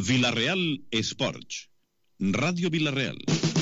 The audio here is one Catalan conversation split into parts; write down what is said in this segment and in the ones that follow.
Vila-real Esports, Ràdio Vila-real.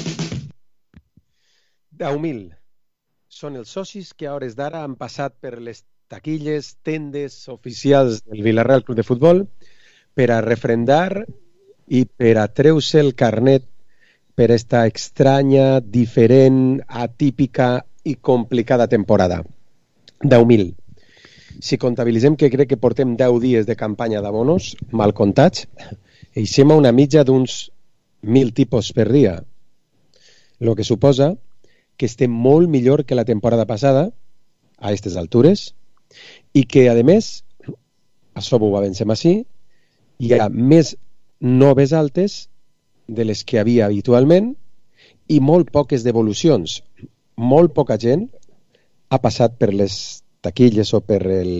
10.000 són els socis que a hores d'ara han passat per les taquilles, tendes oficials del Vila-real Club de Futbol per a refrendar i per a treure-se el carnet per esta estranya, diferent, atípica i complicada temporada. 10.000. Si comptabilitzem que crec que portem 10 dies de campanya d'abonos, mal comptats, eixem a una mitja d'uns 1.000 tipus per dia, el que suposa que estem molt millor que la temporada passada, a aquestes altures, i que, a més, això ho avancem així, hi ha més noves altes de les que havia habitualment i molt poques devolucions. Molt poca gent ha passat per les taquilles o per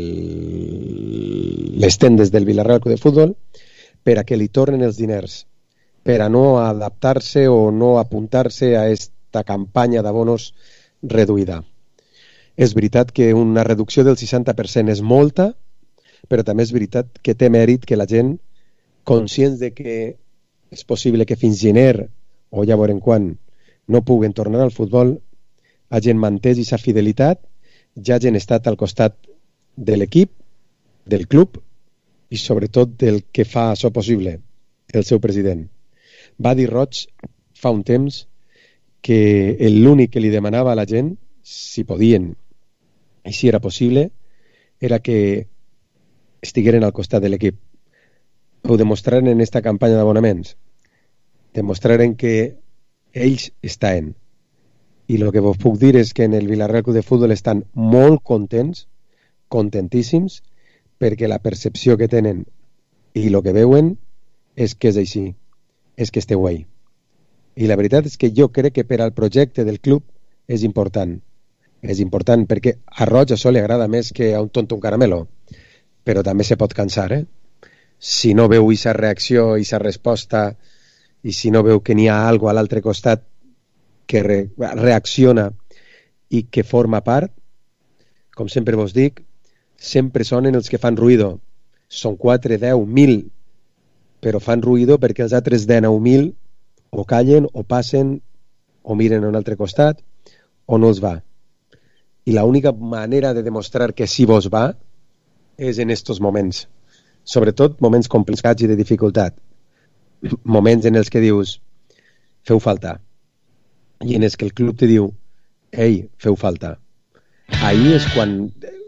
les tendes del Vila-real Club de Futbol per a que li tornen els diners, per a no adaptar-se o no apuntar-se a esta campanya d'abonos reduïda. És veritat que una reducció del 60% és molta, però també és veritat que té mèrit que la gent, conscients de que és possible que fins gener, o ja veurem quan, no puguen tornar al futbol, hagin mantès aquesta fidelitat, ja hagin estat al costat de l'equip, del club i sobretot del que fa això possible, el seu president. Va dir Roig fa un temps que l'únic que li demanava a la gent, si podien i si era possible, era que estigueren al costat de l'equip. Ho demostraren en esta campanya d'abonaments. Demostraren que ells estaven. I el que vos puc dir és que en el Vila-real Club de Futbol estan molt contents, contentíssims, perquè la percepció que tenen i el que veuen és que és així, és que esteu ahí. I la veritat és que jo crec que per al projecte del club és important. És important perquè a Roig això li agrada més que a un tonto un caramelo, però també se pot cansar, Si no veu aquesta reacció, aquesta resposta, i si no veu que n'hi ha alguna a l'altre costat que reacciona i que forma part, com sempre vos dic, sempre sonen els que fan ruïdo. Són 4, 10, 1.000, però fan ruïdo perquè els altres 19.000 o callen, o passen, o miren a un altre costat, o no els va. I l'única manera de demostrar que sí vos va és en estos moments. Sobretot moments complicats i de dificultat. Moments en els que dius feu falta i en els que el club te diu ei, feu falta. Ahí és quan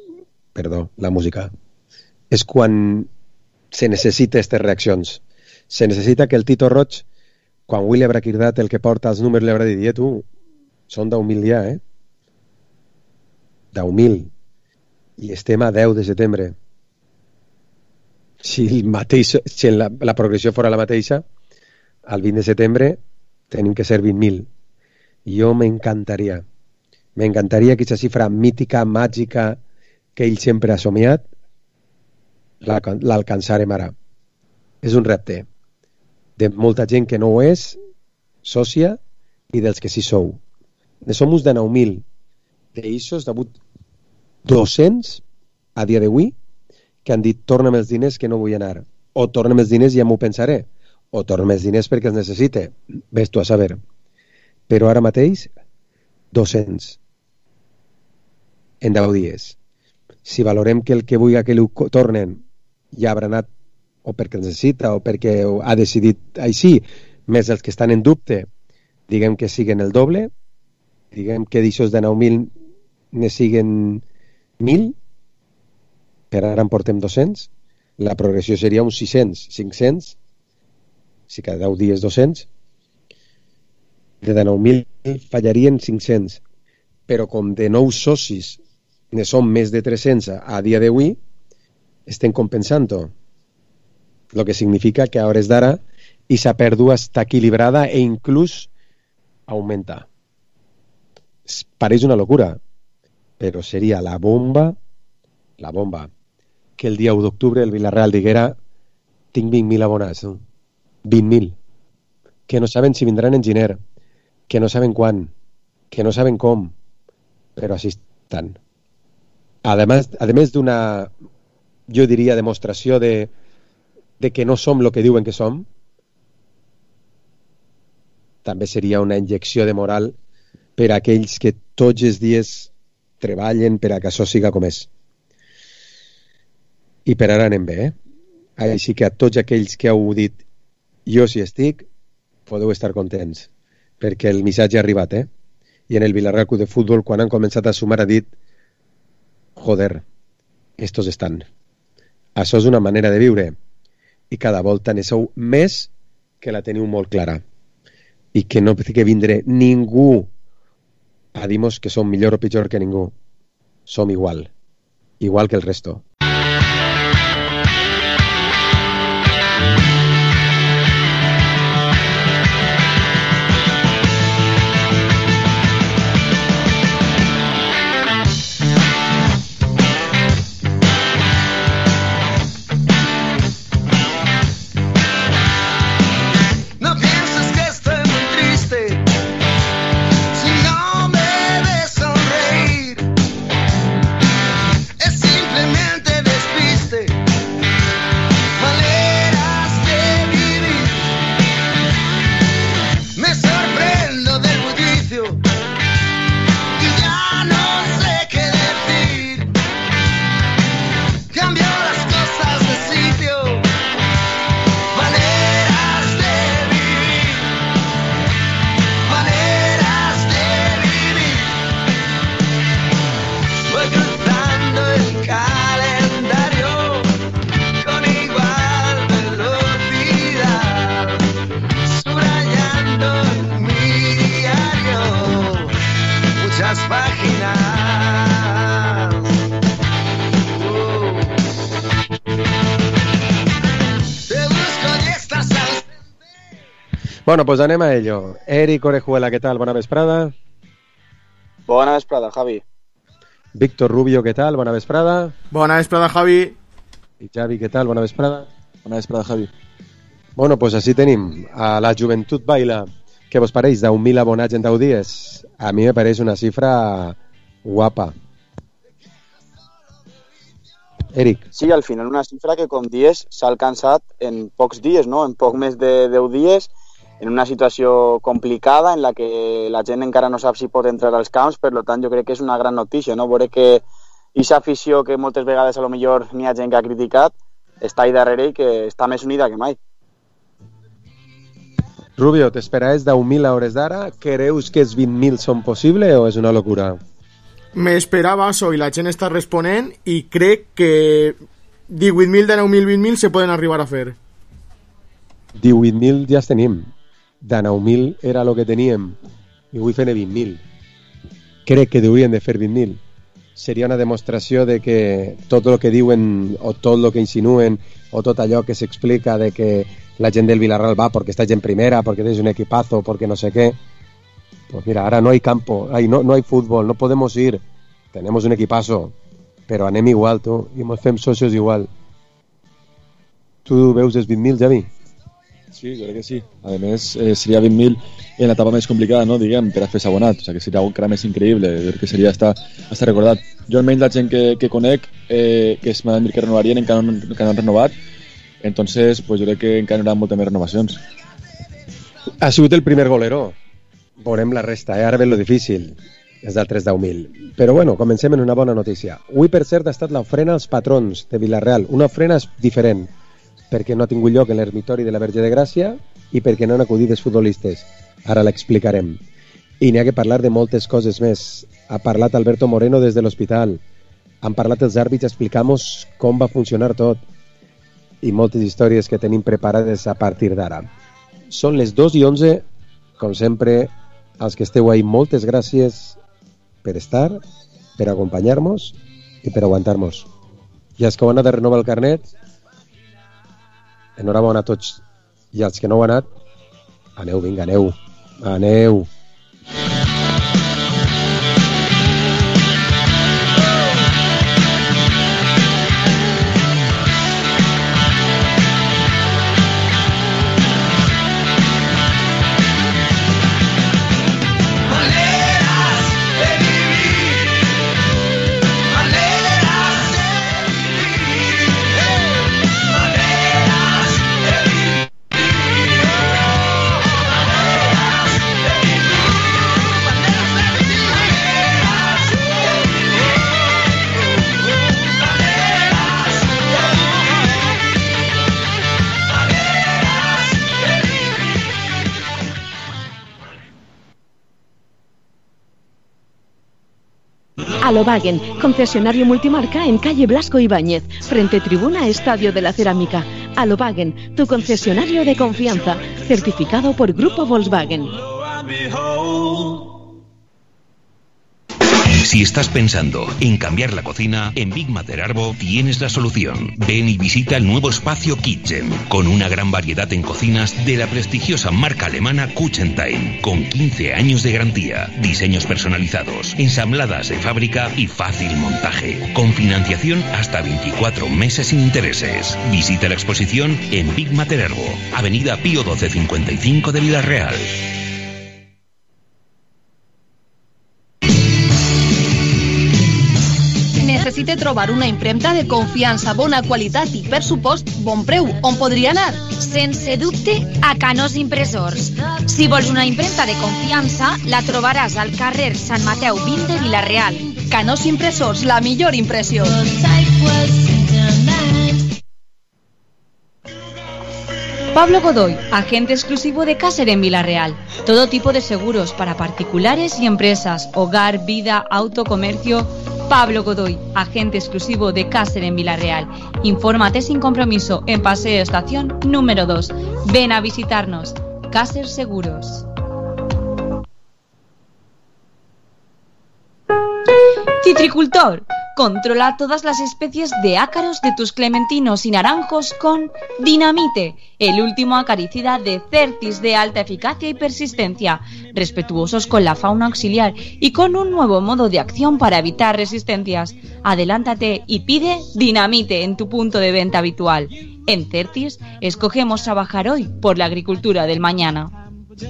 la música és quan se necessita aquestes reaccions. Se necessita que el Tito Roig, quan avui li haurà cridat el que porta els números, li haurà dit tu, són 10.000 ja, 10.000 i estem a 10 de setembre. Si la progressió fora la mateixa, al 20 de setembre tenim que ser 20.000. Jo m'encantaria que aquesta xifra mítica, màgica, que ell sempre ha somiat, l'alcançarem ara. És un repte de molta gent que no ho és, sòcia, i dels que sí sou. Som uns de 9.000. D'eixos, d'hagut 200 a dia d'avui, que han dit torna'm els diners que no vull anar, o torna'm els diners i ja m'ho pensaré, o torna'm els diners perquè els necessite, ves tu a saber. Però ara mateix 200 en 10 dies. Si valorem que el que vull que li tornen ja haurà anat o perquè els necessita o perquè ha decidit així, més els que estan en dubte, diguem que siguen el doble, diguem que d'aixòs de 9.000 ne siguen 1.000, per ara en portem 200, la progressió seria uns 600, 500, si cada 10 dies 200, de 9.000 fallarien 500, però com de nous socis ne som més de 300 a dia d'avui, estem compensant-ho, el que significa que a hores d'ara aquesta pèrdua està equilibrada e inclús augmenta. Pareix una locura, però seria la bomba, que el dia 1 d'octubre el Vila-real diguera tinc 20.000 abonats, 20.000, que no saben si vindran en gener, que no saben quan, que no saben com, però així estan. A més d'una, jo diria, demostració de que no som el que diuen que som, també seria una injecció de moral per a aquells que tots els dies treballen per a que això siga com és. I per ara anem bé, Així que a tots aquells que heu dit jo si estic, podeu estar contents, perquè el missatge ha arribat, I en el Villarreal Club de Futbol, quan han començat a sumar, ha dit joder, estos estan. Això és una manera de viure i cada volta ne sou més que la teniu molt clara i que no té que vindre ningú a dir-nos que som millor o pitjor que ningú. Som igual que el resto. Bueno, pues anem a ello. Eric Orejuela, ¿qué tal? Bona vesprada. Bona vesprada, Javi. Víctor Rubio, ¿qué tal? Bona vesprada. Bona vesprada, Javi. I Xavi, ¿qué tal? Bona vesprada. Bona vesprada, Javi. Bueno, pues així tenim a la Joventut Baila. Què vos pareix? 10.000 abonats en 10 dies. A mi me pareix una xifra guapa. Eric. Sí, al final una xifra que, com dies, s'ha alcançat en pocs dies, no? En poc més de 10 dies, en una situació complicada en la que la gent encara no sap si pot entrar als camps, per tant jo crec que és una gran notícia, no? Veure que aquesta afició que moltes vegades a lo millor n'hi ha gent que ha criticat està ahí darrere i que està més unida que mai. Rubio, t'esperaves 10.000 a hores d'ara? Creus que els 20.000 són possible o és una locura? Me esperaba eso y la gent està responent i crec que 18.000, 19.000, 20.000 se poden arribar a fer. 18.000 ja els tenim. De 9.000 era el que teníem i avui fem 20.000. Crec que haurien de fer 20.000. Seria una demostració de que tot el que diuen o tot el que insinuen o tot allò que s'explica de que la gent del Villarreal va perquè estàs en primera, perquè tens un equipazo, perquè no sé què. Pues mira, ara no hay campo, no hay fútbol, no podemos ir. Tenemos un equipazo, però anem igual, tu, i ens fem socios igual. Tu veus els 20.000, Javi? Sí, jo crec que sí. A més, seria 20.000 en l'etapa més complicada, no? Diguem, per a fer abonat. O sigui, que seria un cram més increïble. Jo crec que seria estar recordat. Jo almenys la gent que conec, que es m'han dit que renovarien, encara no han renovat. Entonces, pues jo crec que encara hi haurà moltes més renovacions. Ha sigut el primer golero. Veurem la resta, Ara ve lo difícil. És d'altres 10.000. Però bueno, comencem en una bona notícia. Avui, per cert, ha estat l'ofrena als patrons de Villarreal. Una ofrena diferent, perquè no ha tingut lloc en l'ermitori de la Verge de Gràcia i perquè no han acudit els futbolistes. Ara l'explicarem. I n'hi ha que parlar de moltes coses més. Ha parlat Alberto Moreno des de l'hospital. Han parlat els àrbits, explicamos com va funcionar tot. I moltes històries que tenim preparades a partir d'ara. Són les 2:11, com sempre, als que esteu ahí, moltes gràcies per estar, per acompanyar-nos i per aguantar-nos. I els que heu anat a renovar el carnet, enhorabona a tots. I als que no heu anat, aneu, vinga, aneu. Alobagen, concesionario multimarca en calle Blasco Ibáñez, frente tribuna Estadio de la Cerámica. Alobagen, tu concesionario de confianza, certificado por Grupo Volkswagen. Si estás pensando en cambiar la cocina, en Big Mater Arbo tienes la solución. Ven y visita el nuevo espacio Kitchen, con una gran variedad en cocinas de la prestigiosa marca alemana Kuchentime, con 15 años de garantía, diseños personalizados, ensambladas de fábrica y fácil montaje, con financiación hasta 24 meses sin intereses. Visita la exposición en Big Mater Arbo, Avenida Pío 1255 de Vila-real. Necessite trobar una impremta de confiança, bona qualitat i, per supost, bon preu. On podria anar? Sense dubte, a Canós Impressors. Si vols una impremta de confiança, la trobaràs al carrer Sant Mateu 20 de Vila-real. Canós Impressors, la millor impressió. Pablo Godoy, agente exclusivo de Caser en Vila-real. Todo tipo de seguros para particulares y empresas, hogar, vida, auto, comercio. Pablo Godoy, agente exclusivo de Caser en Vila-real. Infórmate sin compromiso en Paseo Estación número 2. Ven a visitarnos. Caser Seguros. Citricultor. Controla todas las especies de ácaros de tus clementinos y naranjos con Dinamite, el último acaricida de Certis de alta eficacia y persistencia, respetuosos con la fauna auxiliar y con un nuevo modo de acción para evitar resistencias. Adelántate y pide Dinamite en tu punto de venta habitual. En Certis, escogemos trabajar hoy por la agricultura del mañana.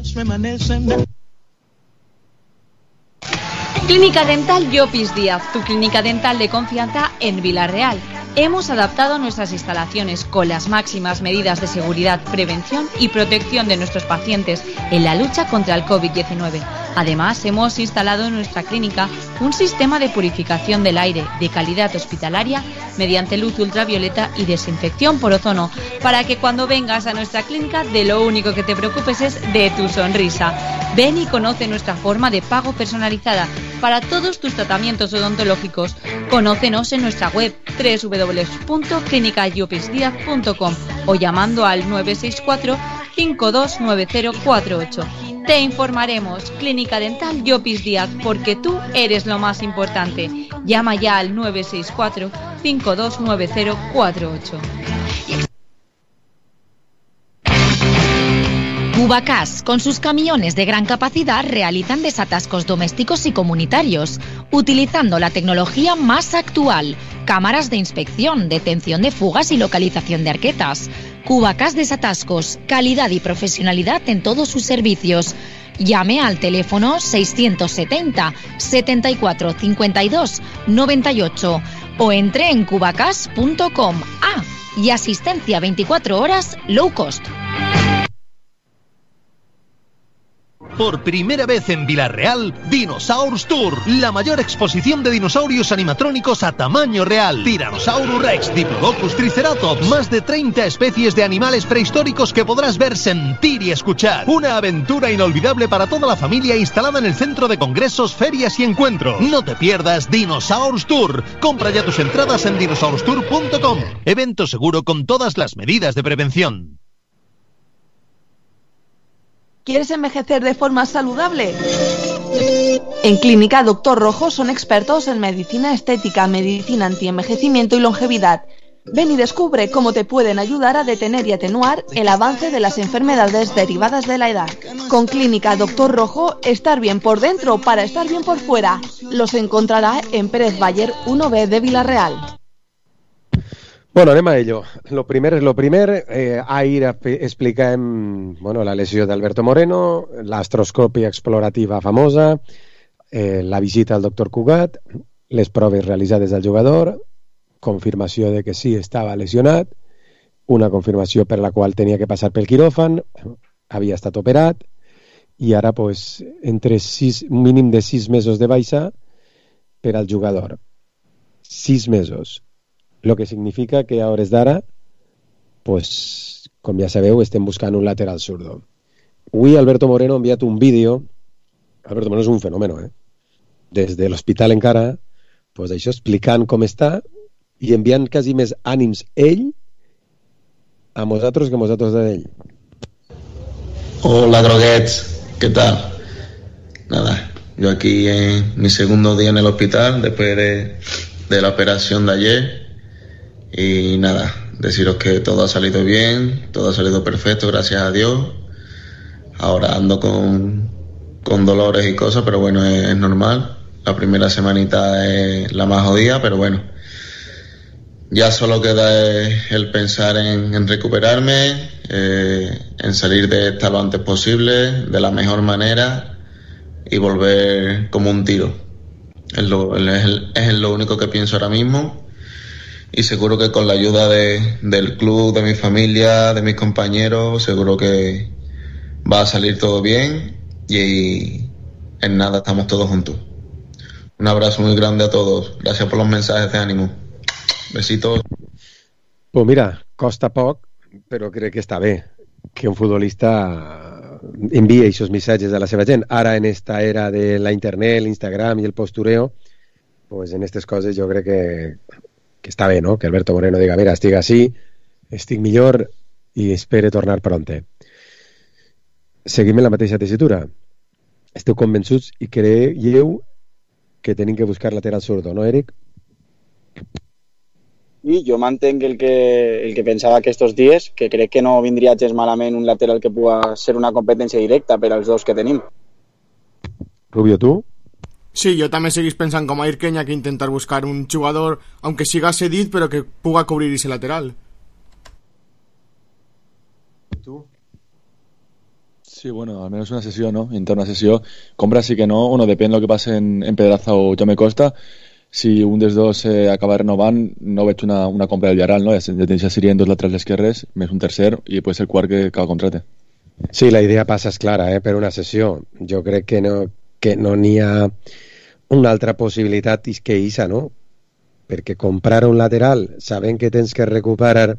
Clínica Dental Llopis Díaz, tu clínica dental de confianza en Vila-real. Hemos adaptado nuestras instalaciones con las máximas medidas de seguridad, prevención y protección de nuestros pacientes en la lucha contra el COVID-19. Además, hemos instalado en nuestra clínica un sistema de purificación del aire de calidad hospitalaria mediante luz ultravioleta y desinfección por ozono, para que cuando vengas a nuestra clínica de lo único que te preocupes es de tu sonrisa. Ven y conoce nuestra forma de pago personalizada para todos tus tratamientos odontológicos. Conócenos en nuestra web www.clinicayupisdiaz.com o llamando al 964 529048. Te informaremos. Clínica Dental Llopis Díaz, porque tú eres lo más importante. Llama ya al 964 529048. Cubacas, con sus camiones de gran capacidad, realizan desatascos domésticos y comunitarios, utilizando la tecnología más actual, cámaras de inspección, detención de fugas y localización de arquetas. Cubacas Desatascos, calidad y profesionalidad en todos sus servicios. Llame al teléfono 670 74 52 98 o entre en cubacas.com. Y asistencia 24 horas low cost. Por primera vez en Vila-real, Dinosaurs Tour, la mayor exposición de dinosaurios animatrónicos a tamaño real. Tyrannosaurus Rex, Diplodocus, Triceratops, más de 30 especies de animales prehistóricos que podrás ver, sentir y escuchar. Una aventura inolvidable para toda la familia instalada en el centro de congresos, ferias y encuentros. No te pierdas Dinosaurs Tour. Compra ya tus entradas en dinosaurstour.com. Evento seguro con todas las medidas de prevención. ¿Quieres envejecer de forma saludable? En Clínica Doctor Rojo son expertos en medicina estética, medicina antienvejecimiento y longevidad. Ven y descubre cómo te pueden ayudar a detener y atenuar el avance de las enfermedades derivadas de la edad. Con Clínica Doctor Rojo, estar bien por dentro para estar bien por fuera. Los encontrará en Pérez Baller 1B de Vila-real. Bueno, anem a ello. Lo primer és lo primer. Ahir expliquem la lesió d'Alberto Moreno, l'astroscòpia explorativa famosa, la visita al doctor Cugat, les proves realitzades al jugador, confirmació de que sí estava lesionat, una confirmació per la qual tenia que passar pel quiròfan, havia estat operat, i ara entre un mínim de 6 mesos de baixa per al jugador. 6 mesos. Lo que significa que a hores d'ara, com ja sabeu, estem buscant un lateral zurdo. Avui Alberto Moreno ha enviat un vídeo. Alberto Moreno és un fenòmeno, Des de l'hospital encara pues això, explicant com està i enviant quasi més ànims ell a nosaltres que nosaltres d'ell. Hola, Groguets, ¿qué tal? Nada, yo aquí en mi segundo día en el hospital después de la operación de ayer y nada, deciros que todo ha salido bien, todo ha salido perfecto, gracias a Dios. Ahora ando con dolores y cosas, pero bueno, es normal. La primera semanita es la más jodida, pero bueno, ya solo queda el pensar en recuperarme, en salir de esta lo antes posible, de la mejor manera y volver como un tiro. Es lo único que pienso ahora mismo y seguro que con la ayuda del club, de mi familia, de mis compañeros, seguro que va a salir todo bien y en nada estamos todos juntos. Un abrazo muy grande a todos. Gracias por los mensajes de ánimo. Besitos. Pues mira, costa poc, però crec que està bé que un futbolista envie aquests missatges a la seva gent. Ara, en esta era de la internet, l'Instagram i el postureo, pues en aquestes coses jo crec que està bé, no? Que Alberto Moreno diga, mira, estic així, estic millor i espere tornar pronte. Seguim en la mateixa tessitura. Esteu convençuts i creieu que tenim que buscar lateral zurdo, no, Eric? I jo mantenc el que pensava aquests dies, que crec que no vindria gens malament un lateral que pugui ser una competència directa per als dos que tenim. Rubio, tu? Sí, jo també seguís pensant com a Irken, hay que intentar buscar un jugador, aunque siga cedit, pero que puga cubrir ese lateral. ¿Tú? Sí, bueno, al menos una sessió, no? Intentar una sessió. Compra sí que no, bueno, depèn del que passi en Pedraza o Jaume Costa. Si un dels dos acaba renovant, no veig una compra del Villarreal, no? Ja serien dos laterals esquerres, més un tercer, i pot ser el quart que acaba contracte. Sí, la idea passa, és clara, per una sessió. Jo crec que no n'hi ha una altra possibilitat que aquesta, no? Perquè comprar un lateral sabent que tens que recuperar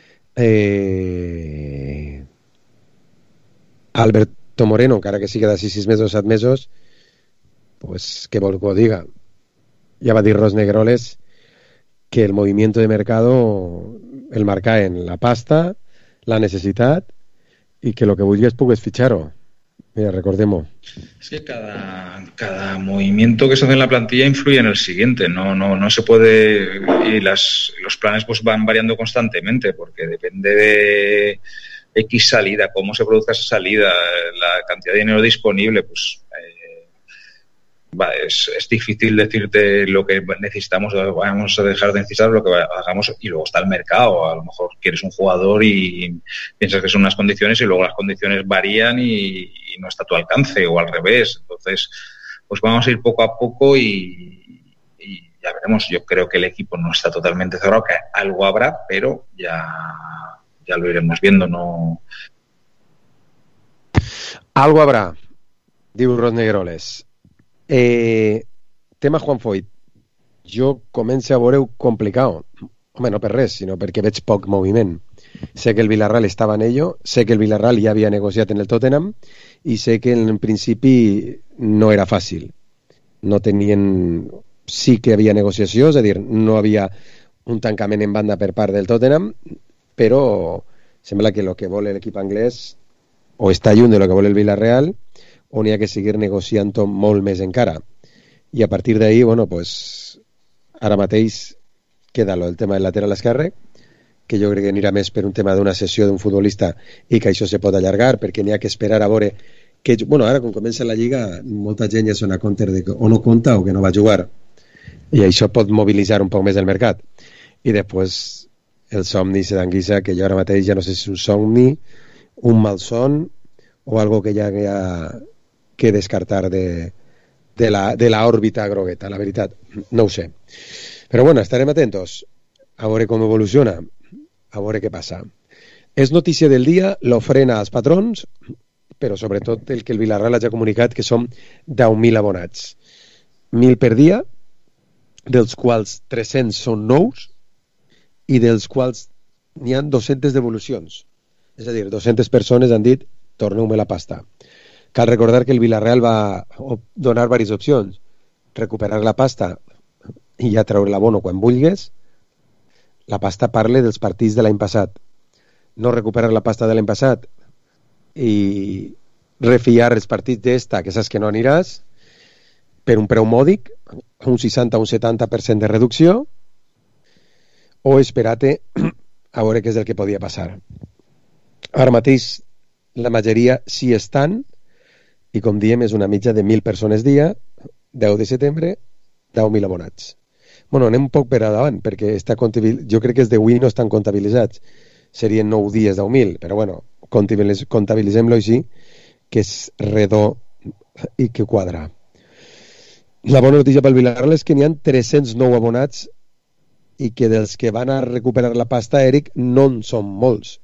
Alberto Moreno, encara que sigui d'ací 6 mesos o 7 mesos, pues què vol que ho diga? Ya va a decir Ros Negroles que el movimiento de mercado el marca en la pasta, la necesidad y que lo que vulguis pugues fichar-ho. Mira, recordemos. Es que cada movimiento que se hace en la plantilla influye en el siguiente. No se puede, y los planes pues van variando constantemente porque depende de X salida, cómo se produzca esa salida, la cantidad de dinero disponible, pues es difícil decirte lo que necesitamos, vamos a dejar de necesitar lo que hagamos, y luego está el mercado. A lo mejor quieres un jugador y piensas que son unas condiciones y luego las condiciones varían y no está a tu alcance, o al revés. Entonces, pues vamos a ir poco a poco y ya veremos. Yo creo que el equipo no está totalmente cerrado, que algo habrá, pero ya lo iremos viendo. No. Algo habrá, diu Ros Negroles. Tema Juan Foyt, jo començo a veure-ho complicat. Home, no per res, sinó perquè veig poc moviment. Sé que el Villarreal estava en ello, sé que el Villarreal ja havia negociat en el Tottenham i sé que en principi no era fàcil. No tenien... Sí que havia negociació, és a dir, no havia un tancament en banda per part del Tottenham, però sembla que el que vol l'equip anglès o està lluny de lo que vol el Villarreal o n'hi ha que seguir negociant molt més encara. I a partir d'ahí, bueno, pues, ara mateix queda el tema del lateral esquerre, que jo crec que anirà més per un tema d'una sessió d'un futbolista i que això se pot allargar, perquè n'hi ha que esperar a veure que, bueno, ara quan comença la Lliga molta gent ja sona a compte de que o no compta o que no va jugar, i això pot mobilitzar un poc més el mercat. I després el somni se d'anguissa, que jo ara mateix ja no sé si és un somni, un malson o algo que ja que descartar de la òrbita grogueta, la veritat, no ho sé. Però bueno, estarem atentos a veure com evoluciona, a veure què passa. És notícia del dia l'ofrena als patrons, però sobretot el que el Villarreal hagi comunicat, que som 10.000 abonats. 1.000 per dia, dels quals 300 són nous i dels quals n'hi ha 200 devolucions. És a dir, 200 persones han dit torneu-me la pasta. Cal recordar que el Villarreal va donar diverses opcions. Recuperar la pasta i ja treure l'abono quan vulguis, la pasta parla dels partits de l'any passat. No recuperar la pasta de l'any passat i refiar els partits d'esta, que saps que no aniràs, per un preu mòdic, un 60 o un 70% de reducció, o esperar-te a veure què és el que podia passar. Ara mateix la majoria sí estan, i com diem és una mitja de 1.000 persones dia, 10 de setembre, 10.000 abonats. Bueno, anem un poc per davant, perquè jo crec que els d'avui no estan comptabilitzats. Serien 9 dies, 10.000, però bueno, comptabilitzem-lo així, que és redó i que quadra. La bona notícia pel Villarreal és que n'hi ha 309 abonats i que dels que van a recuperar la pasta, Eric, no en són molts.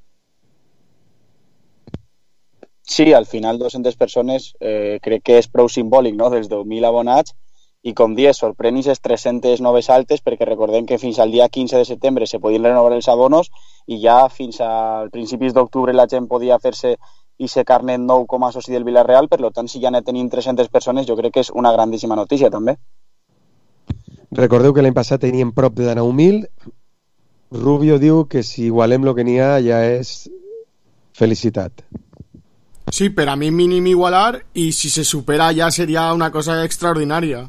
Sí, al final 200 persones crec que és prou simbòlic, no?, dels 10.000 abonats, i com dius, sorprèn aquestes 300 noves altes, perquè recordem que fins al dia 15 de setembre se podien renovar els abonos i ja fins a principis d'octubre la gent podia fer-se aquest carnet nou com a soci del Villarreal. Per tant, si ja ne tenim 300 persones, jo crec que és una grandíssima notícia també. Recordeu que l'any passat teníem prop de 9.000. Rubio diu que si igualem el que n'hi ha ja és felicitat. Sí, per a mi mínim igualar, i si se supera ja seria una cosa extraordinària.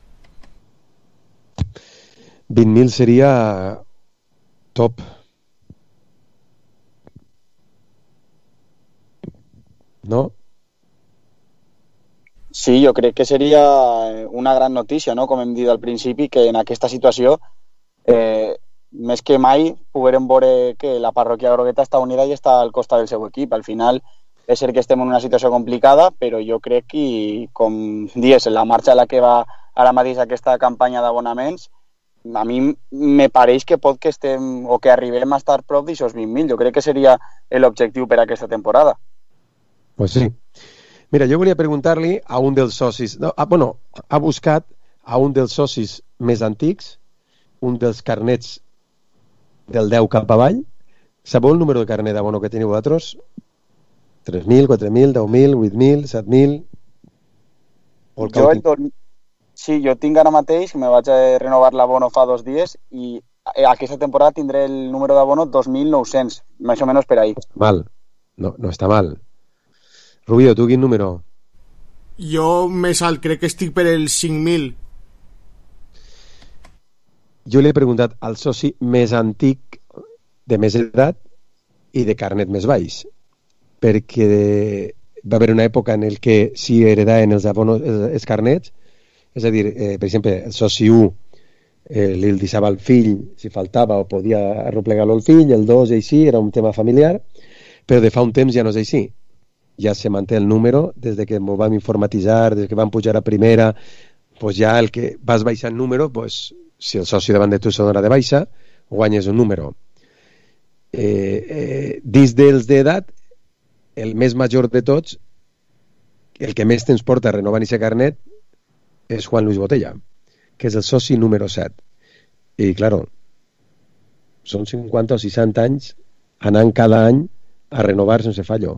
20.000 seria top. No? Sí, jo crec que seria una gran notícia, no?, com hem dit al principi, que en aquesta situació més que mai poguérem veure que la parròquia grogueta està unida i està al costat del seu equip. Al final és cert que estem en una situació complicada, però jo crec que, com dius, la marxa a la que va ara mateix aquesta campanya d'abonaments, a mi me pareix que pot que estem o que arribem a estar prop d'aixòs 20.000. Jo crec que seria l'objectiu per a aquesta temporada. Pues sí. Mira, jo volia preguntar-li a un dels socis... ha buscat a un dels socis més antics, un dels carnets del 10 cap avall. Sabeu el número de carnet d'abono que teniu vosaltres? 3.000, 4.000, 10.000, 8.000, 7.000... Sí, jo tinc ara mateix, me vaig a renovar l'abono fa 2 dies i aquesta temporada tindré el número d'abono 2.900, més o menys per ahí. Mal, no està mal. Rubio, tu quin número? Jo més alt, crec que estic per el 5.000. Jo li he preguntat al soci més antic, de més edat i de carnet més baix, perquè va haver una època en què s'hi heredaven els abonos, els carnets, és a dir, per exemple, el soci 1 li deixava al fill si faltava o podia arreplegar-lo al fill, el 2 i així, era un tema familiar, però de fa un temps ja no és així. Ja se manté el número, des de que m'ho vam informatitzar, des que vam pujar a primera, pues ja el que vas baixar el número, pues, si el soci davant de tu se dona de baixa, guanyes un número. Dins dels d'edat, el més major de tots, el que més temps porta a renovar aquest carnet, és Juan Luis Botella, que és el soci número 7. I, claro, són 50 o 60 anys anant cada any a renovar sense fallo.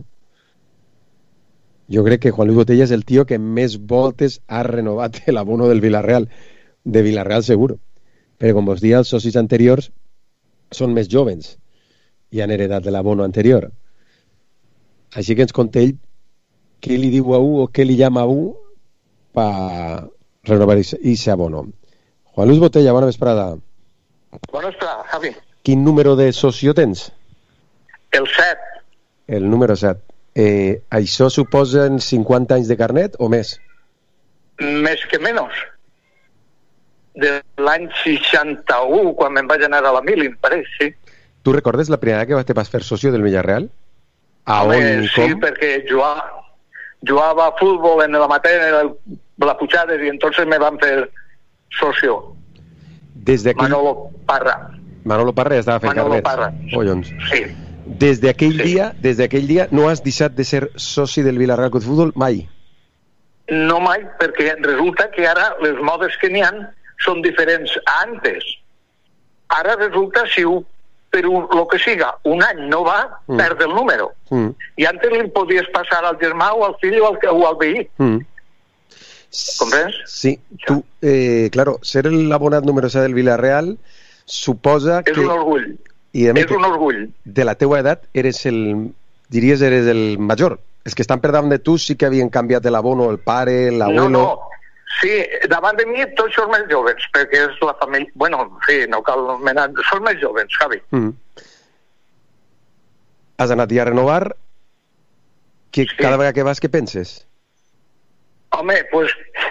Jo crec que Juan Luis Botella és el tio que més voltes ha renovat l'abono del Villarreal, de Villarreal segur, perquè com vos dia els socis anteriors són més jovens i han heredat de l'abono anterior. Així que ens conta ell què li diu a un o què li llama a un per renovar ese abono. Juan Luis Botella, bona vesprada. Bona vesprada, Javi. Quin número de socio tens? El 7. El número 7. Això suposen 50 anys de carnet o més? Més que menys. De l'any 61, quan me'n vaig anar a la Mili, em pareix, sí. Tu recordes la primera que vas fer socio del Villarreal? Sí, perquè jugava a fútbol en la matèria de la Puigades i entonces me van fer socio. Manolo Parra. Manolo Parra ja estava fent Manolo carnets. Parra. Collons. Sí. Des d'aquell dia no has deixat de ser soci del Villarreal Club de Futbol mai? No mai, perquè resulta que ara les modes que n'hi ha són diferents a antes. Ara resulta si per lo que siga un any no va, perd el número. I antes li podies passar al germà o al fill o al veí. Comprens? Sí, tú, claro, ser el abonat número 7 del Villarreal suposa que... És un orgull. I és un orgull. De la teua edat eres el major. És que estan per davant de tu, sí que havien canviat l'abono, el pare, l'abuelo... No. Sí, davant de mi tots són més joves, perquè és la família... Bueno, sí, no cal menar... Són més joves, Javi. Has anat ja a renovar? Cada vegada que vas, què penses? Home, doncs...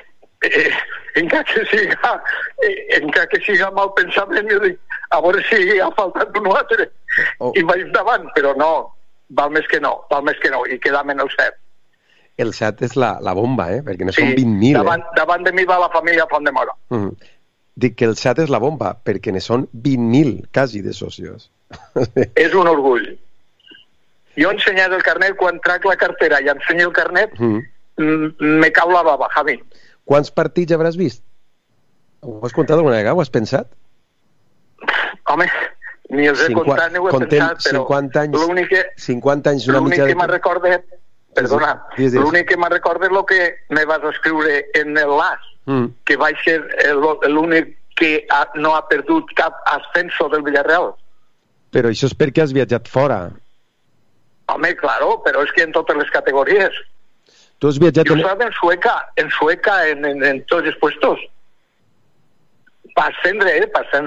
encara que siga mal pensament, jo dic, a veure si ha faltat un altre. I vaig davant, però no. Val més que no, i quedar en el 7. El 7 és la bomba, perquè ne són 20.000. Davant de mi va la família Font de Mora. Dic que el 7 és la bomba, perquè ne són 20.000, quasi, de socios. És un orgull. Jo ensenyar el carnet, quan trac la cartera i ensenyo el carnet, me cau la bava, Javi. Quants partits hauràs vist? Ho has comptat alguna vegada? Ho has pensat? Home, ni els he comptat ni ho he pensat, però 50 anys una mitja... L'únic que me'n recorde... Perdona, l'únic que me'n recorde és el que me vas escriure en el LAS, que vaig ser l'únic que no ha perdut cap ascenso del Villarreal. Però això és perquè has viatjat fora. Home, claro, però és que en totes les categories. Tu has viatjat... Jo estava en Sueca, en tots els puestos. Per ascendre.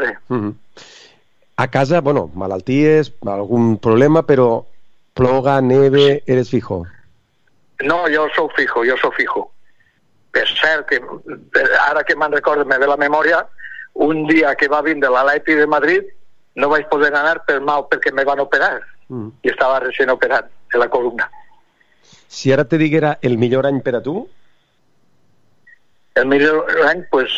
A casa, bueno, malalties, algun problema, però ploga, neve, eres fijo. No, jo soc fijo. Per cert, que ara que me'n recordo, me ve la memòria, un dia que va vindre l'Atleti de Madrid no vaig poder anar per mal perquè me van operar. I estava recent operat de la columna. Si ara te diguera el millor any per a tu? El millor any, pues,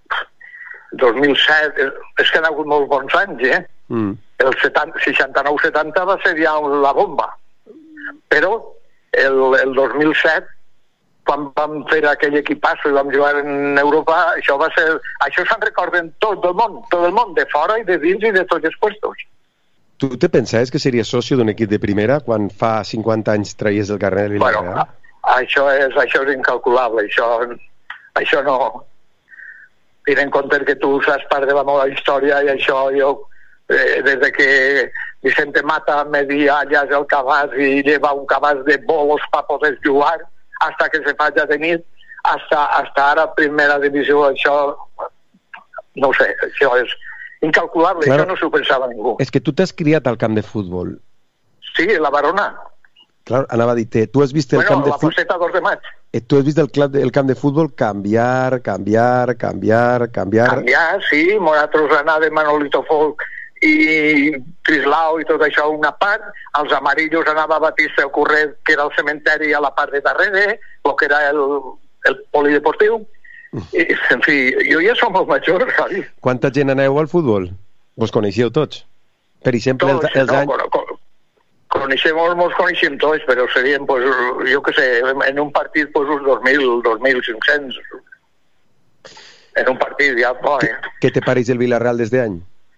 2007, és que han hagut molts bons anys, El 69-70 va ser ja la bomba. Però el 2007, quan vam fer aquell equipasso i vam jugar en Europa, això se'n recorden tot el món, de fora i de dins i de tots els puestos. Tu te pensaves que series soci d'un equip de primera quan fa 50 anys traies el carnet del Villarreal? Bueno, això és incalculable, això no... Tira en compte que tu saps part de la meva història i això jo, des que Vicente Mata me dia allà el cabàs i lleva un cabàs de bolos per poder jugar hasta que se faci de nit, hasta ara primera divisió, això no ho sé, això és incalculable, claro, això no s'ho pensava ningú. És que tu t'has criat al camp de futbol. Sí, la Barona. Claro, anava a dir-te, tu has vist el camp de futbol... la Foseta 2 de maig. Tu has vist el camp de futbol canviar... Canviar, sí, nosaltres anàvem Manolito Folk i Crislao i tot això a una part, els amarillos anava Batista Corret, que era el cementeri a la part de darrere, el que era el polideportiu, i, en fi, jo ja som el major, Javi. Quanta gent aneu al futbol? Vos coneixeu tots? Per exemple, els anys... Mos coneixem tots, però serien, pues, jo què sé, en un partit, pues, uns 2.000, 2.500. En un partit, ja, ¿Qué te pareix el Villarreal des d'any?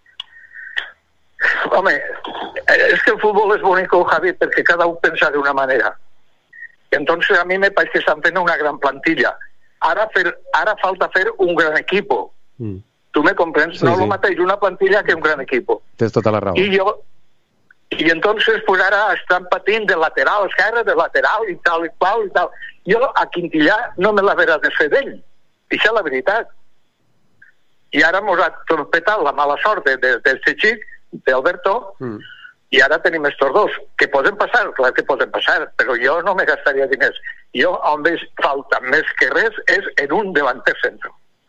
Home, és que el futbol és bonic, Javi, perquè cada un pensa d'una manera. Entonces a mí me parece que están fent una gran plantilla. Ara falta fer un gran equipo. Tu me comprens? Sí, no lo mateix una plantilla que un gran equipo. Tens tota la raó. Y entonces pues ara estan patint de lateral esquerre, de lateral i tal i qual i tal. Jo a Quintillà no me la verà de fer d'ell. Això és la veritat. I ara mos ha torpetat la mala sort d'este xic, d'Alberto, i ara tenim estos dos, que poden passar, clar que poden passar, però jo no me gastaria diners. Jo on veig falta més que res és en un delanter centre.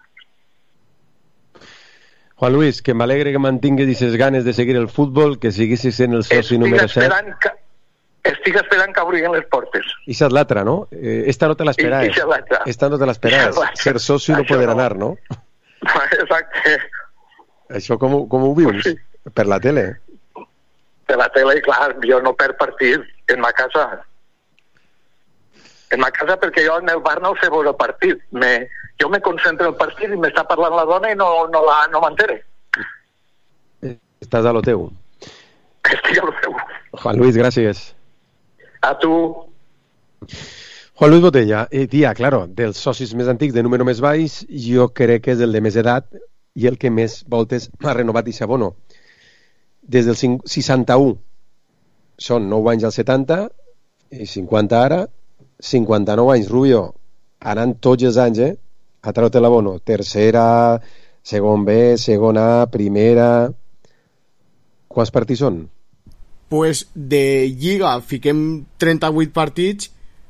Juan Luis, que m'alegre que mantingues aquestes ganes de seguir el futbol, que siguissis sent el soci número 7. Estic esperant que obriguen les portes. Ixa és l'altra, no? Esta no te l'esperaves. Esta no te l'esperaves. Ser soci no poder anar, no? Exacte. Això com ho vius? Per la tele? Per la tele, clar, jo no per partit en ma casa. En ma casa perquè jo en el bar no sé veure el partit. Jo me concentro en el partit i m'està parlant la dona i no m'entere. Estàs a lo teu. Estic a lo teu. Juan Luis, gràcies. A tu. Juan Luis Botella, tia, claro, dels socis més antics de número més baix, jo crec que és el de més edat i el que més voltes ha renovat i abono. Des del 61 són 9 anys al 70 i 50 ara, 59 anys, Rubio, anant tots els anys, a treure l'abono. Tercera, segon B, segon A, primera... Quants partits són? Pues de Lliga fiquem 38 partits,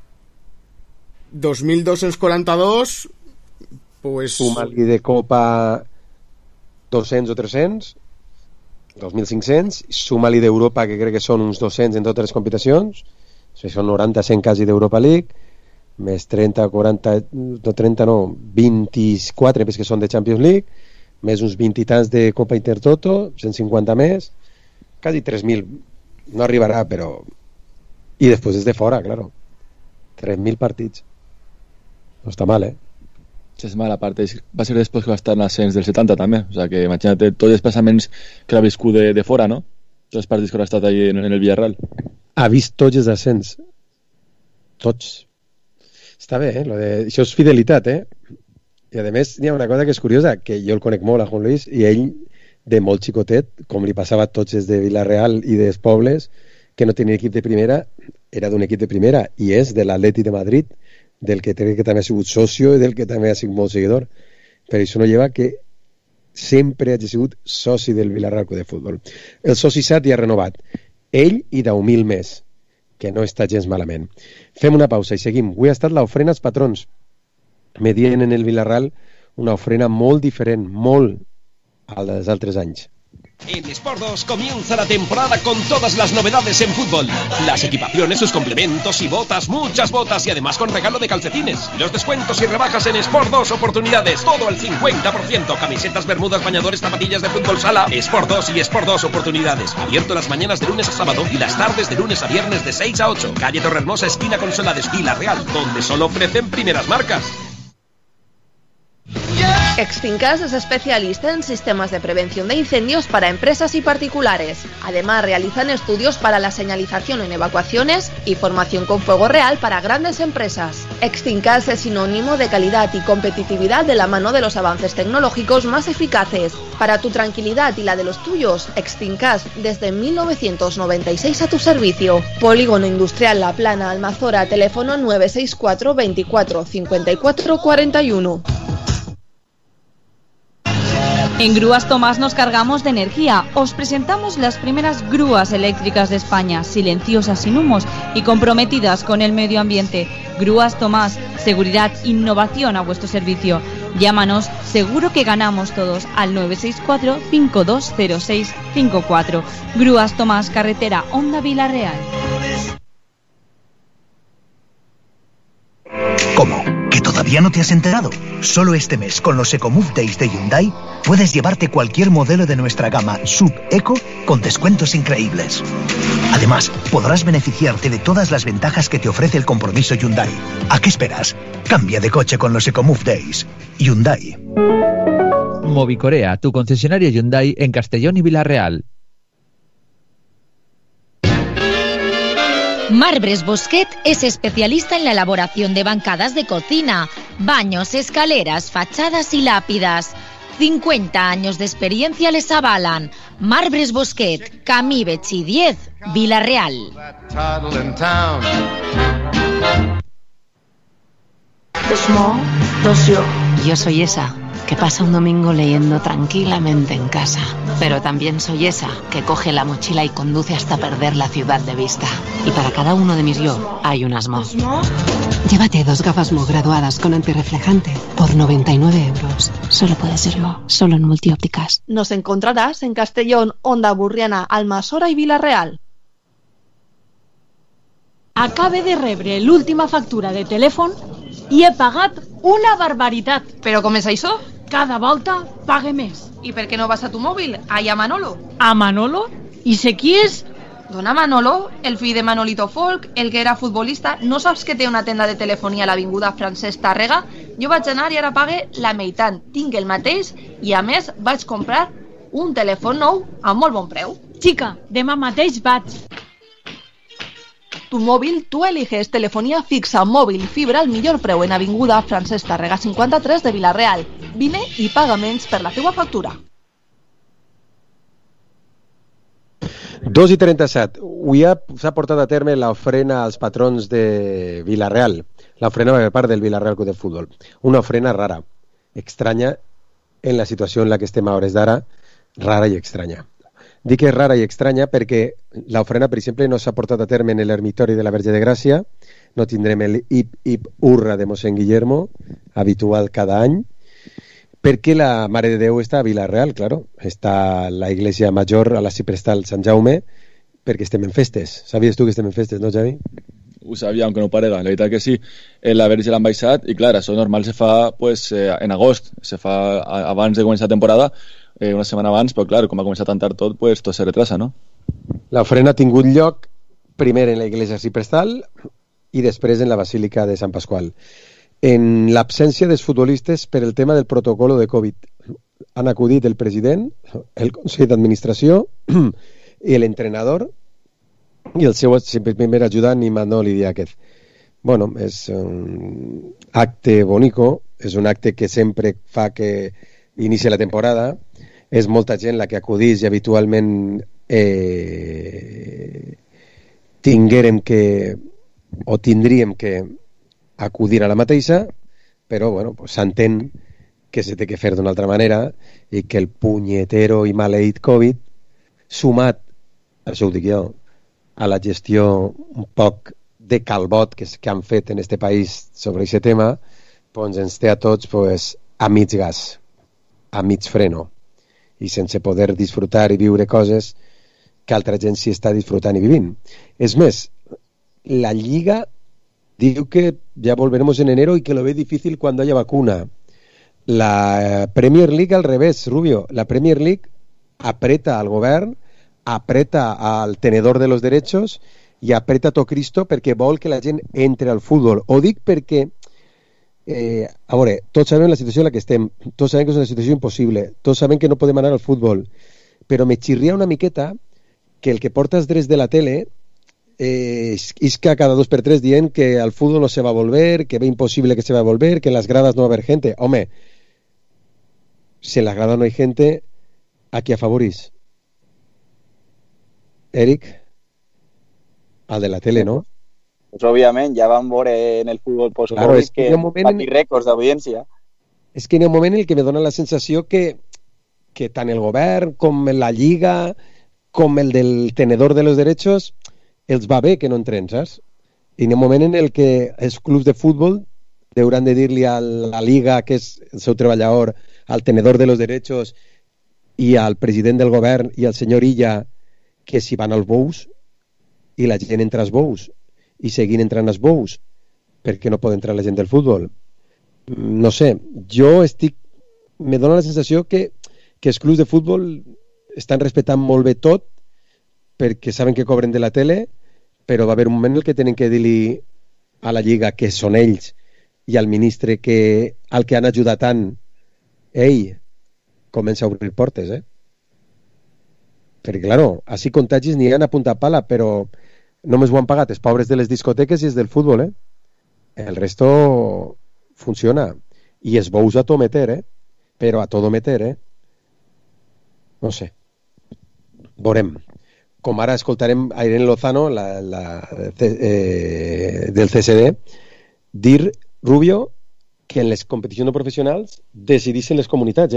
2.242, pues... Suma-li de Copa 200 o 300, 2.500, suma-li d'Europa, que crec que són uns 200 en totes les competicions, són 90-100 quasi d'Europa League, més 30, 40, no 30 no, 24 que són de Champions League, més uns 20 i tants de Copa Intertoto, 150 més, quasi 3.000, no arribarà, però... I després és de fora, claro. 3.000 partits. No està mal, Sí, és mal, a part, va ser després que va estar en l'ascens del 70 també, o sea que imagina't tots els passaments que l'ha viscut de fora, no? Tots els partits que ha estat ahí en el Villarreal. Ha vist tots els ascens. Tots. Està bé, això és fidelitat, I a més n'hi ha una cosa que és curiosa, que jo el conec molt a Juan Luis, i ell de molt xicotet, com li passava a tots els de Villarreal i dels pobles que no tenien equip de primera, era d'un equip de primera i és de l'Atleti de Madrid, del que crec que també ha sigut socio i del que també ha sigut molt seguidor. Per això no lleva que sempre hagi sigut soci del Villarreal Club de Futbol. El soci sat ja ha renovat. Ell i 10.000 més, que no està gens malament. Fem una pausa i seguim. Avui ha estat l'ofrena als patrons. Me dient en el Villarreal una ofrena molt diferent, molt a los otros años. En Sport 2 comienza la temporada con todas las novedades en fútbol. Las equipaciones, sus complementos y botas, muchas botas y además con regalo de calcetines. Los descuentos y rebajas en Sport 2 oportunidades, todo al 50%. Camisetas, bermudas, bañadores, zapatillas de fútbol sala. Sport 2 y Sport 2 oportunidades. Abierto las mañanas de lunes a sábado y las tardes de lunes a viernes de 6 a 8. Calle Torrehermosa, esquina con Solades, Villarreal, donde solo ofrecen primeras marcas. Extincas es especialista en sistemas de prevención de incendios para empresas y particulares. Además, realizan estudios para la señalización en evacuaciones y formación con fuego real para grandes empresas. Extincas es sinónimo de calidad y competitividad de la mano de los avances tecnológicos más eficaces. Para tu tranquilidad y la de los tuyos, Extincas desde 1996 a tu servicio. Polígono Industrial La Plana, Almazora, teléfono 964 24 54 41. En Grúas Tomás nos cargamos de energía. Os presentamos las primeras grúas eléctricas de España, silenciosas, sin humos y comprometidas con el medio ambiente. Grúas Tomás, seguridad, innovación a vuestro servicio. Llámanos, seguro que ganamos todos, al 964 520654. Grúas Tomás, carretera Honda Villarreal. ¿Cómo? ¿Que todavía no te has enterado? Solo este mes, con los EcoMove Days de Hyundai, puedes llevarte cualquier modelo de nuestra gama Sub-Eco con descuentos increíbles. Además, podrás beneficiarte de todas las ventajas que te ofrece el compromiso Hyundai. ¿A qué esperas? Cambia de coche con los EcoMove Days. Hyundai. Movicorea, tu concesionario Hyundai en Castellón y Villarreal. Marbres Bosquet es especialista en la elaboración de bancadas de cocina, baños, escaleras, fachadas y lápidas. 50 años de experiencia les avalan. Marbres Bosquet, Camí Betxí 10, Villarreal. Yo soy esa que pasa un domingo leyendo tranquilamente en casa. Pero también soy esa que coge la mochila y conduce hasta perder la ciudad de vista. Y para cada uno de mis yo hay un Asmo. Llévate 2 gafas Mo graduadas con antirreflejante por 99 euros. Solo puede ser Mo, solo en Multiópticas. Nos encontrarás en Castellón, Onda Burriana, Almasora y Villarreal. Acabe de rebre l'última factura de telèfon i he pagat una barbaritat. ¿Pero com és això? Cada volta pague més. ¿Y per qué no vas a tu móvil? Ahí a Manolo. ¿A Manolo? ¿Y sé qui és? Dona Manolo, el fill de Manolito Folk, el que era futbolista. No saps que té una tenda de telefonia a l'avinguda Francesc Tàrrega? Jo vaig anar i ara pague la meitat. Tinc el mateix i a més vaig comprar un telèfon nou a molt bon preu. Xica, demà mateix vaig. Tu móvil, tú eliges. Telefonía fixa, móvil i fibra al millor preu en Avinguda Francesc Tàrrega 53 de Vila-real. Vine i paga menys per la teua factura. 2:37. Avui s'ha portat a terme l'ofrena als patrons de Vila-real. L'ofrena per part del Vila-real Club de Futbol. Una ofrena rara, estranya en la situació en la que estem a hores d'ara, rara i estranya. Dic que és rara i estranya perquè l'ofrena, per exemple, no s'ha portat a terme en l'ermitori de la Verge de Gràcia, no tindrem el hip hurra de mossèn Guillermo, habitual cada any, perquè la Mare de Déu està a Vila-real, claro, està la Iglesia Major a la Ciprestal Sant Jaume, perquè estem en festes. Sabies tu que estem en festes, no, Javi? Ho sabia, aunque no parega. La veritat que sí, la Verge l'han baixat i, clar, això normal se fa pues, en agost, se fa abans de començar la temporada, una setmana abans, però clar, com ha començat tan tard tot, pues, tot se retrasa, no? L'ofrena ha tingut lloc primer en la Iglesia Ciprestal i després en la Basílica de Sant Pasqual. En l'absència dels futbolistes per el tema del protocolo de Covid. Han acudit el president, el Consell d'Administració i l'entrenador i el seu primer ajudant Imanol Idiáquez. Bueno, és un acte bonico, és un acte que sempre fa que inicia la temporada, és molta gent la que acudís i habitualment tindríem que acudir a la mateixa, però bueno, pues, s'entén que se té que fer d'una altra manera i que el punyetero i maleït Covid, sumat, això ho dic jo, a la gestió un poc de calbot que han fet en este país sobre aquest tema, doncs ens té a tots pues, a mig gas, a mig freno, i sense poder disfrutar i viure coses que altra gent sí està disfrutant i vivint. És més, la Lliga diu que ya volveremos en enero y que lo ve difícil cuando haya vacuna. La Premier League al revés, Rubio. La Premier League apreta al govern, apreta al tenedor de los derechos i apreta a tot Cristo perquè vol que la gent entre al futbol. Ho dic perquè a veure, tots sabem la situació en la que estem, tots sabem que és una situació impossible, tots sabem que no podem anar al futbol, però me xirria una miqueta que el que porta els drets de la tele isca cada 2 per 3 dient que al fútbol no se va a volver, que ve imposible que se va a volver, que en las gradas no va a haber gente. Home, si en las gradas no hay gente, ¿a qui afavorís? Eric? Al de la tele, no? Pues òbviament, ja vam veure en el futbol post-Covid claro, que fa aquí rècords d'audiència. És que hi ha un moment en què me dona la sensació que tant el govern com la Lliga com el del tenedor de los derechos els va bé que no entren, saps? I hi ha un moment en el que els clubs de futbol hauran de dir-li a la Liga, que és el seu treballador, al tenedor de los derechos i al president del govern i al senyor Illa, que si van als bous i la gent entra als bous i seguint entrant als bous perquè no pot entrar la gent del futbol. No sé, me dona la sensació que els clubs de futbol estan respectant molt bé tot perquè saben que cobren de la tele, però va haver un moment en el que tenen que dir-li a la Lliga que són ells i al ministre que al que han ajudat tant, ell comença a obrir portes, perquè, claro, així contagis n'hi ha a punta pala, però només ho han pagat els pobres de les discoteques i els del futbol, el resto funciona, i els bous a tot meter, però a tot meter, no sé, veurem. Com ara escoltarem a Irene Lozano del CSD dir, Rubio, que en les competicions no professionals decidissin les comunitats,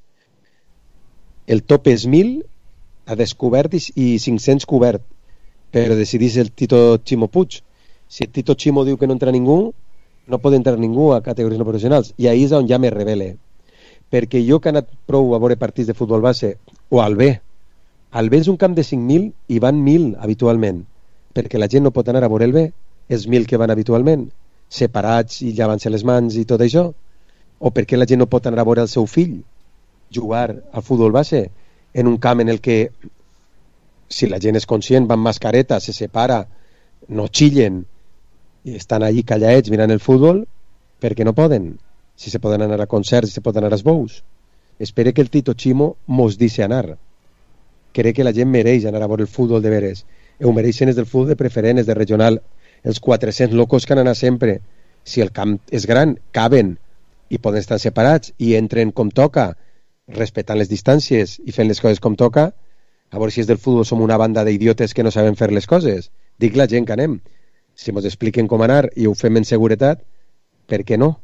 el top és 1.000 a descobert i 500 cobert, però decidís el Tito Chimo Puig. Si el Tito Chimo diu que no entra ningú, no pot entrar ningú a categories no professionals, i ahí és on ja me revele, perquè jo que he anat prou a veure partits de futbol base o al B és un camp de 5.000 i van 1.000 habitualment, perquè la gent no pot anar a veure el B, els 1.000 que van habitualment, separats i llavant-se les mans i tot això, o perquè la gent no pot anar a veure el seu fill jugar al futbol base en un camp en el que, si la gent és conscient, van mascareta, se separa, no xillen i estan allí callaets mirant el futbol, perquè no poden, si se poden anar a concerts, si se poden anar als bous. Espere que el Tito Chimo mos deixi anar. Crec que la gent mereix anar a veure el futbol de veres ho mereixen els del futbol de preferent, els de regional, els 400 locos que han anat sempre. Si el camp és gran, caben i poden estar separats i entren com toca, respectant les distàncies i fent les coses com toca. A veure si és del futbol som una banda d'idiotes que no saben fer les coses. Dic la gent que anem. Si ens expliquen com anar i ho fem en seguretat, per què no?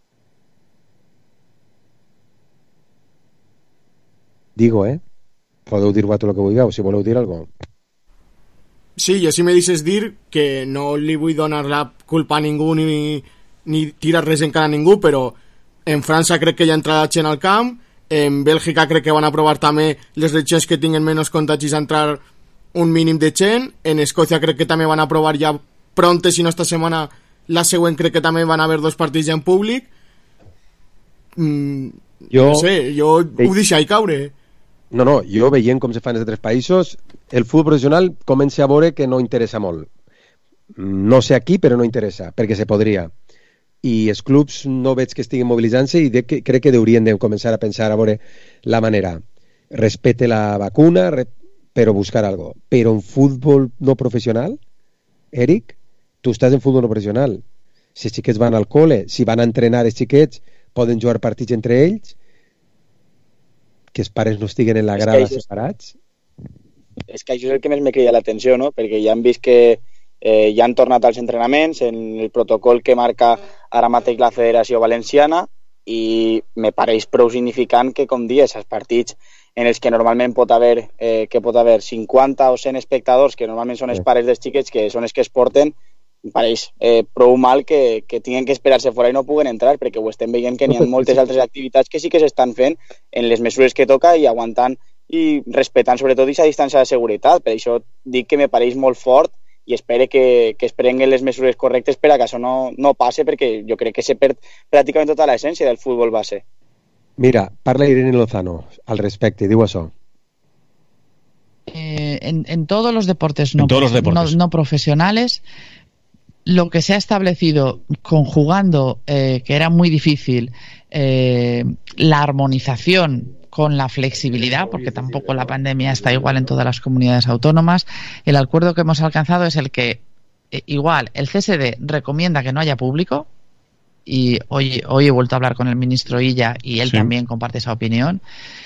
Digo, podeu dir vosaltres el que vulgueu, si voleu dir alguna cosa. Sí, jo si me deixes dir que no li vull donar la culpa a ningú ni tirar res en cara a ningú, però en França crec que ja ha entrat gent al camp, en Bèlgica crec que van aprovar també les regions que tinguen menys contagis a entrar un mínim de gent, en Escòcia crec que també van aprovar ja pronte, si no esta setmana, la següent crec que també van haver 2 partits ja en públic. No sé, jo ho deixo ahí caure. No, jo veient com se fan els altres països, el futbol professional comença a veure que no interessa molt. No sé aquí, però no interessa, perquè se podria. I els clubs no veig que estiguin mobilitzant-se i crec que haurien de començar a pensar a veure la manera. Respecte la vacuna, però buscar algo. Però en futbol no professional, Eric, tu estàs en futbol no professional. Si els xiquets van al col·le, si van a entrenar els xiquets, poden jugar partits entre ells, que els pares no estiguen en la grada separats. És que això és el que més me crida l'atenció, no? Perquè ja han vist que ja han tornat als entrenaments en el protocol que marca ara mateix la Federació Valenciana i me pareix prou significant que, com dius, els partits en els que normalment pot haver 50 o 100 espectadors, que normalment són els pares dels xiquets, que són els que es porten, em pareix prou mal que tinguin que esperar-se fora i no puguen entrar, perquè ho estem veient que n'hi ha moltes altres activitats que sí que s'estan fent en les mesures que toca i aguantant i respectant sobretot aquesta distància de seguretat. Per això dic que me pareix molt fort i espero que es prenguen les mesures correctes per a que això no passe, perquè jo crec que se perd pràcticament tota l'essència del futbol base. Mira, parla Irene Lozano al respecte, diu això. En todos los deportes no profesionales, lo que se ha establecido conjugando, que era muy difícil, la armonización con la flexibilidad, porque tampoco la pandemia está igual en todas las comunidades autónomas, el acuerdo que hemos alcanzado es el que, igual, el CSD recomienda que no haya público, y hoy he vuelto a hablar con el ministro Illa y él también comparte esa opinión.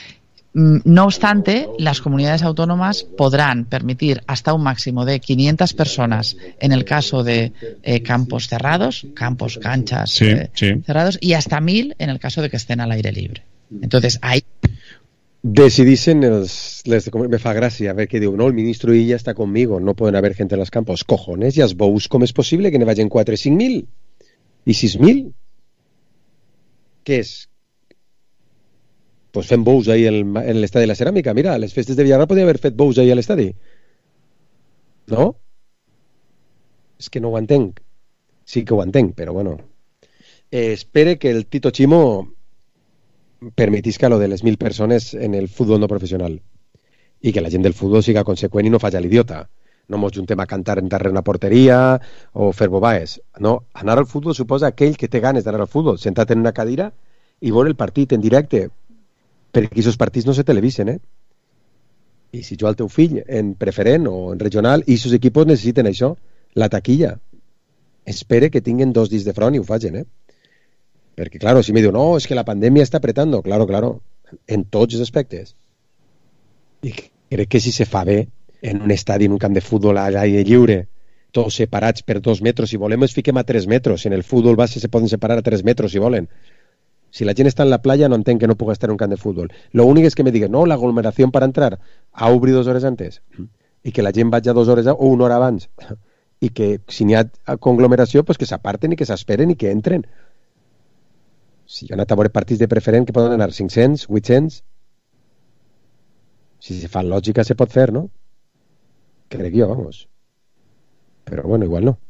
No obstante, las comunidades autónomas podrán permitir hasta un máximo de 500 personas en el caso de campos cerrados, canchas cerrados, y hasta 1.000 en el caso de que estén al aire libre. Entonces, ahí decidissin me fa gràcia, a ver què diu, no, el ministro Illa està conmigo, no poden haver gent en els campos. Cojones, i els bous, com és possible que ne vagin 4 o 5.000? I 6.000? Què és? Pues fem bous ahí en l'estadi de la Ceràmica. Mira, les festes de Villarreal podien haver fet bous ahí a l'estadi. No? És que no ho entenc. Sí que ho entenc, però bueno. Espere que el Tito Chimo permetisca lo de les 1.000 persones en el futbol no professional i que la gent del futbol siga conseqüent i no faci l'idiota. No mos juntem a cantar en darrere una porteria o fer bobaes. No, anar al futbol suposa aquell que té ganes d'anar al futbol, sentat en una cadira i veure el partit en directe, perquè aquests partits no se televisen, I si juga el teu fill en preferent o en regional, i aquests equipos necessiten això, la taquilla. Espere que tinguin 2 dits de front i ho facin, Perquè, claro, si me diu, no, és que la pandèmia està apretando, claro, en tots els aspectes. I crec que si se fa bé en un estadi, en un camp de futbol a l'aire lliure, tots separats per 2 metres, si volem ens fiquem a 3 metres, en el futbol base se poden separar a 3 metres si volen. Si la gent està en la playa no entenc que no pugui estar en un camp de futbol. Lo únic és que me diguen, no, l'aglomeració per entrar ha obrit 2 hores antes i que la gent vagi 2 hores o 1 hora abans i que si n'hi ha conglomeració pues que s'aparten i que s'esperen i que entren. Si hi ha anat a veure partits de preferent que poden anar 500, 800, si se fa lògica se pot fer, no? Crec jo, vamos. Però bueno, igual no.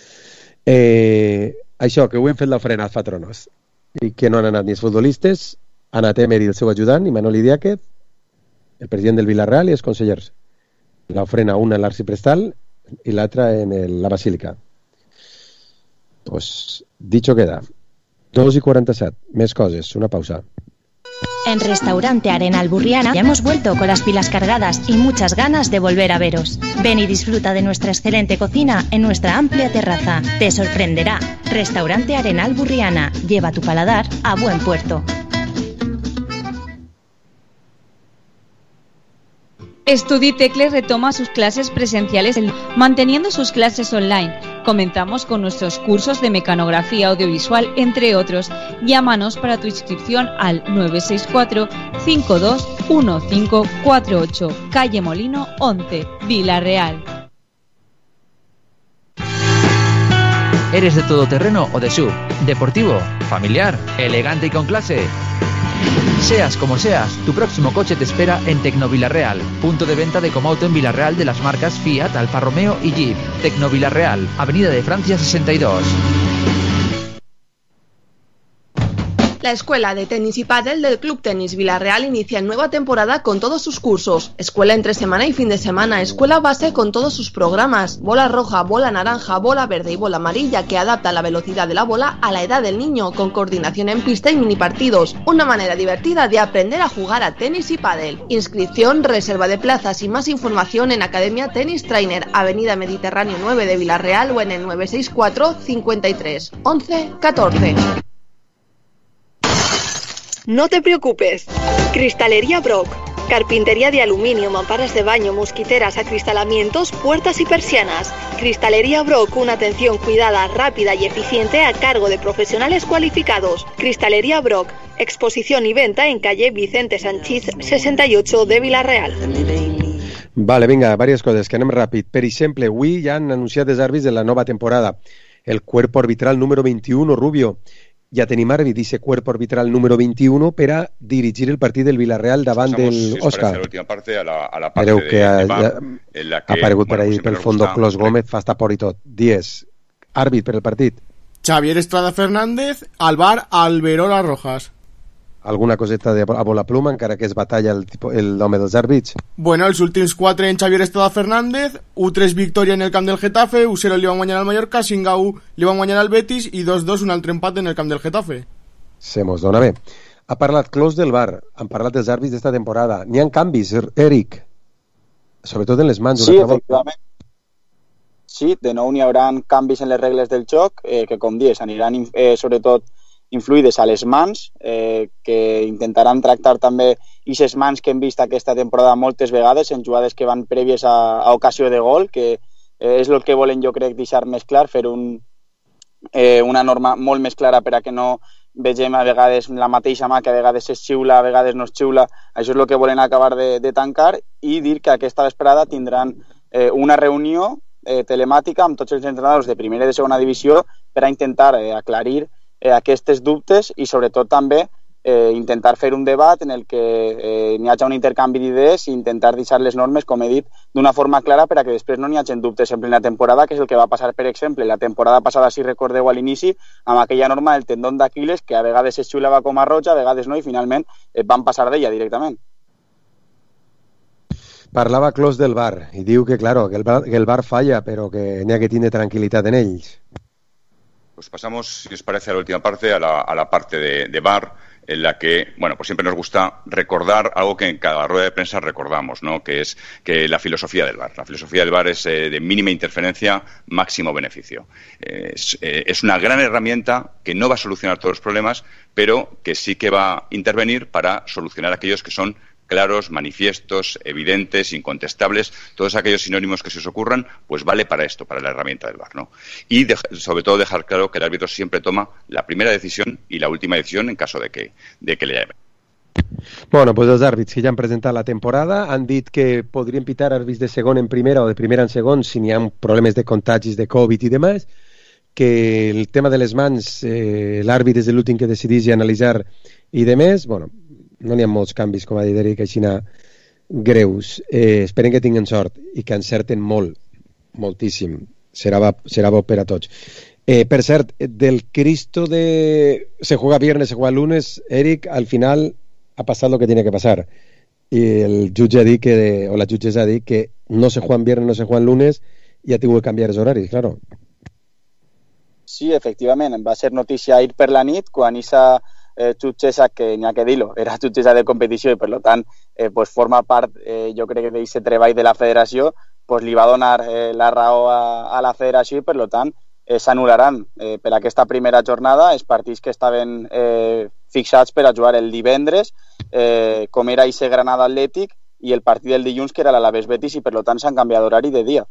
Això, que ho hem fet l'ofrena als patronos i que no han anat ni els futbolistes, ha anat Emery, el seu ajudant, i Manoli Diáquez, el president del Villarreal i els consellers. L'ofrena una en l'Arciprestal i l'altra en la Basílica. Pues, dicho queda. 2:47, més coses, una pausa. En Restaurante Arenal Burriana ya hemos vuelto con las pilas cargadas y muchas ganas de volver a veros. Ven y disfruta de nuestra excelente cocina en nuestra amplia terraza. Te sorprenderá. Restaurante Arenal Burriana. Lleva tu paladar a buen puerto. Studitecle retoma sus clases presenciales manteniendo sus clases online. Comenzamos con nuestros cursos de mecanografía audiovisual, entre otros. Llámanos para tu inscripción al 964 521548, calle Molino 11, Vila-real. ¿Eres de todoterreno o de SUV? ¿Deportivo? ¿Familiar? ¿Elegante y con clase? Seas como seas, tu próximo coche te espera en Tecnovilarreal, punto de venta de Comauto en Vila-real de las marcas Fiat, Alfa Romeo y Jeep. Tecnovilarreal, Avenida de Francia 62. La escuela de tenis y pádel del Club Tenis Vila-real inicia nueva temporada con todos sus cursos. Escuela entre semana y fin de semana, escuela base con todos sus programas. Bola roja, bola naranja, bola verde y bola amarilla que adapta la velocidad de la bola a la edad del niño, con coordinación en pista y mini partidos. Una manera divertida de aprender a jugar a tenis y pádel. Inscripción, reserva de plazas y más información en Academia Tenis Trainer, Avenida Mediterráneo 9 de Vila-real o en el 964 53 11 14. No te preocupes. Cristalería Brock. Carpintería de aluminio, mamparas de baño, mosquiteras, acristalamientos, puertas y persianas. Cristalería Brock, una atención cuidada, rápida y eficiente a cargo de profesionales cualificados. Cristalería Brock, exposición y venta en calle Vicente Sanchís 68 de Vila-real. Vale, vinga, diverses coses, que anem ràpid. Per exemple, avui ja han anunciat els àrbits de la nova temporada. El cuerpo arbitral número 21, Rubio. Ja tenim àrbit, dice cuerpo arbitral número 21 per a dirigir el partit del Villarreal davant del Òscar. Creu que ha aparegut per ahí pel fondo Clos Gómez, fa estar por i tot. 10. Àrbit per el partit. Xavier Estrada Fernández, al bar Alberola Rojas. Alguna coseta de a bola pluma, encara que es batalla l'home dels àrbits? Bueno, els últims 4 en Xavier Estrada Fernández, 1-3 victòria en el camp del Getafe, 1-0 li van guanyar al Mallorca, 5-1 li van guanyar al Betis i 2-2 un altre empat en el camp del Getafe. Se mos dona bé. Ha parlat Clos del bar, han parlat dels àrbits d'esta temporada. N'hi ha canvis, Eric? Sobretot en les mans. Sí, efectivament. Sí, de nou n'hi haurà canvis en les regles del joc, que com dius, aniran sobretot influïdes a les mans, que intentaran tractar també aquestes mans que hem vist aquesta temporada moltes vegades en jugades que van prèvies a ocasió de gol, que és el que volen, jo crec, deixar més clar, fer una norma molt més clara per a que no vegem a vegades la mateixa mà, que a vegades es xiula, a vegades no es xiula. Això és el que volen acabar de tancar i dir que aquesta vesprada tindran una reunió telemàtica amb tots els entrenadors de primera i de segona divisió per a intentar aclarir aquestes dubtes i sobretot també intentar fer un debat en el que n'hi hagi un intercanvi d'idees i intentar deixar les normes, com he dit, d'una forma clara per a que després no n'hi hagi dubtes en plena temporada, que és el que va passar, per exemple, la temporada passada, si recordeu a l'inici, amb aquella norma del tendón d'Aquiles, que a vegades es xiulava com a roja, a vegades no, i finalment van passar d'ella directament. Parlava Clos del bar i diu que, claro, que el bar falla, però que n'hi ha que tiene tranquil·litat en ells. Pues pasamos, si os parece, a la última parte, a la parte de VAR, en la que, bueno, pues siempre nos gusta recordar algo que en cada rueda de prensa recordamos, ¿no? Que es que la filosofía del VAR. La filosofía del VAR es de mínima interferencia, máximo beneficio. Es una gran herramienta que no va a solucionar todos los problemas, pero que sí que va a intervenir para solucionar aquellos que son claros, manifiestos, evidentes, incontestables, todos aquellos sinónimos que se os ocurran, pues vale para esto, para la herramienta del VAR, ¿no? Y sobre todo dejar claro que el árbitro siempre toma la primera decisión y la última decisión en caso de que le llamen. Bueno, pues els àrbits que ja han presentat la temporada han dit que podrien pitar àrbits de segon en primera o de primera en segon si n'hi ha problemes de contagis de Covid i demás, que el tema de les mans l'àrbit és l'últim que decidís i analitzar i demés, bueno, no n'hi ha molts canvis, com ha dit Eric, així greus. Esperen que tinguin sort i que encerten molt, moltíssim. Serà bo per a tots. Per cert, del Cristo de se juega viernes, se juega lunes, Eric, al final ha passat lo que tiene que pasar. I el jutge ha dit que, o la jutgessa ha dit que no se juega viernes, no se juega lunes i ha tingut que canviar els horaris, claro. Sí, efectivament. Va ser notícia ahir per la nit, quan jutgessa, que n'hi ha que dir-lo, era jutgessa de competició i per tant pues forma part, jo crec que d'aquest treball de la federació, pues li va donar la raó a la federació i per tant s'anul·laran per aquesta primera jornada els partits que estaven fixats per a jugar el divendres, com era ese Granada Atlètic, i el partit del dilluns, que era l'Alavés Betis, i per tant s'han canviat d'horari de dia.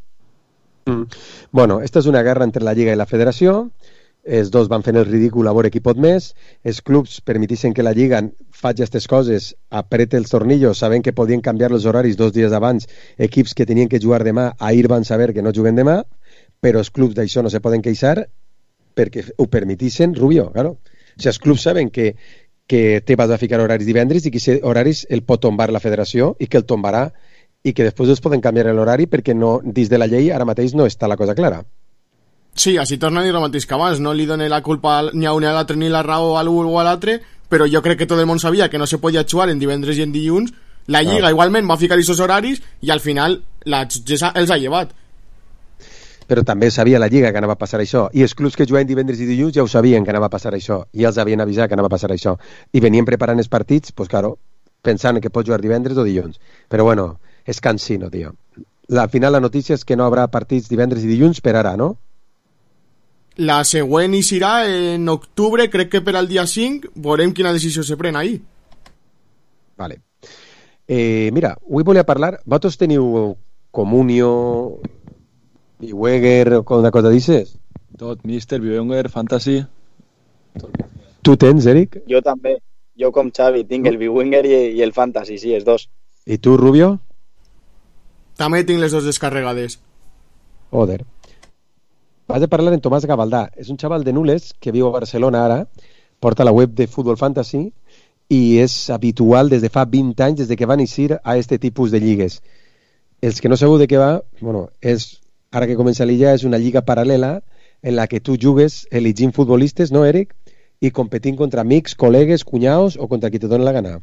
Bueno, esta és una guerra entre la Lliga i la Federació. Els dos van fent el ridícul a veure qui pot més. Els clubs permetissin que la Lliga faci aquestes coses, aprete els tornillos, sabent que podien canviar els horaris 2 dies abans. Equips que tenien que jugar demà, ahir van saber que no juguen demà, però els clubs d'això no se poden queixar perquè ho permetissin, Rubio, claro. O sigui, els clubs saben que te vas a ficar horaris divendres i que aquests horaris el pot tombar la federació i que el tombarà i que després els poden canviar l'horari perquè no, dins de la llei ara mateix no està la cosa clara. Sí, així torna a dir el mateix que abans, no li dona la culpa ni a un ni a l'altre ni la raó a l'un o a l'altre, però jo crec que tot el món sabia que no se podia jugar en divendres i en dilluns. La Lliga igualment va ficar aquests horaris i al final la jutgessa els ha llevat. Però també sabia la Lliga que anava a passar això, i els clubs que jugaven divendres i dilluns ja ho sabien que anava a passar això, i els havien avisat que anava a passar això, i venien preparant els partits, pues claro, pensant que pots jugar divendres o dilluns. Però bueno, és cansino, tio. Al final la notícia és que no haurà partits divendres i dilluns per ara, no? La següent hi serà en octubre, crec que per al dia 5, veurem quina decisió se pren ahir. Vale. Mira, avui volia parlar, vosaltres teniu comunió... Biwenger o una cosa d'aixes? Tot, Mister, Biwenger, Fantasy... Tu tens, Eric? Jo també, jo com Xavi, tinc el Biwenger i el Fantasy, sí, els dos. I tu, Rubio? També tinc les dos descarregades. Joder. Vas a parlar en Tomàs Gavaldà. És un xaval de Nules que viu a Barcelona ara, porta la web de Futbol Fantasy i és habitual des de fa 20 anys, des de que van eixir a este tipus de lligues. Els que no sabeu de què va, bueno, és... Ara que comença l'illa, és una lliga paral·lela en la que tu jugues elegint futbolistes, no, Eric? I competint contra amics, col·legues, cunyaos o contra qui te doni la gana.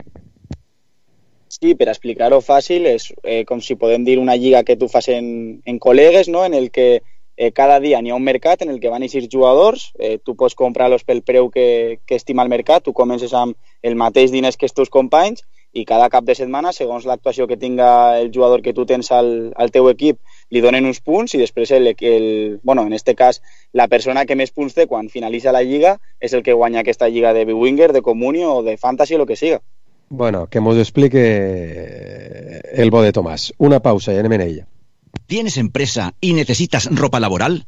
Sí, per explicar-ho fàcil, és com si podem dir una lliga que tu fas en col·legues, no? En el que cada dia n'hi ha un mercat en el que van eixir jugadors, tu pots comprar-los pel preu que estima el mercat, tu comences amb el mateix diners que els teus companys i cada cap de setmana, segons l'actuació que tinga el jugador que tu tens al teu equip, li donen uns punts i després bueno, en este cas la persona que més punts té quan finalitza la lliga és el que guanya aquesta lliga de Biwinger, de Comunio o de Fantasy o el que siga. Bueno, que mos explique el bo de Tomàs. Una pausa y anem en ella. ¿Tienes empresa y necesitas ropa laboral?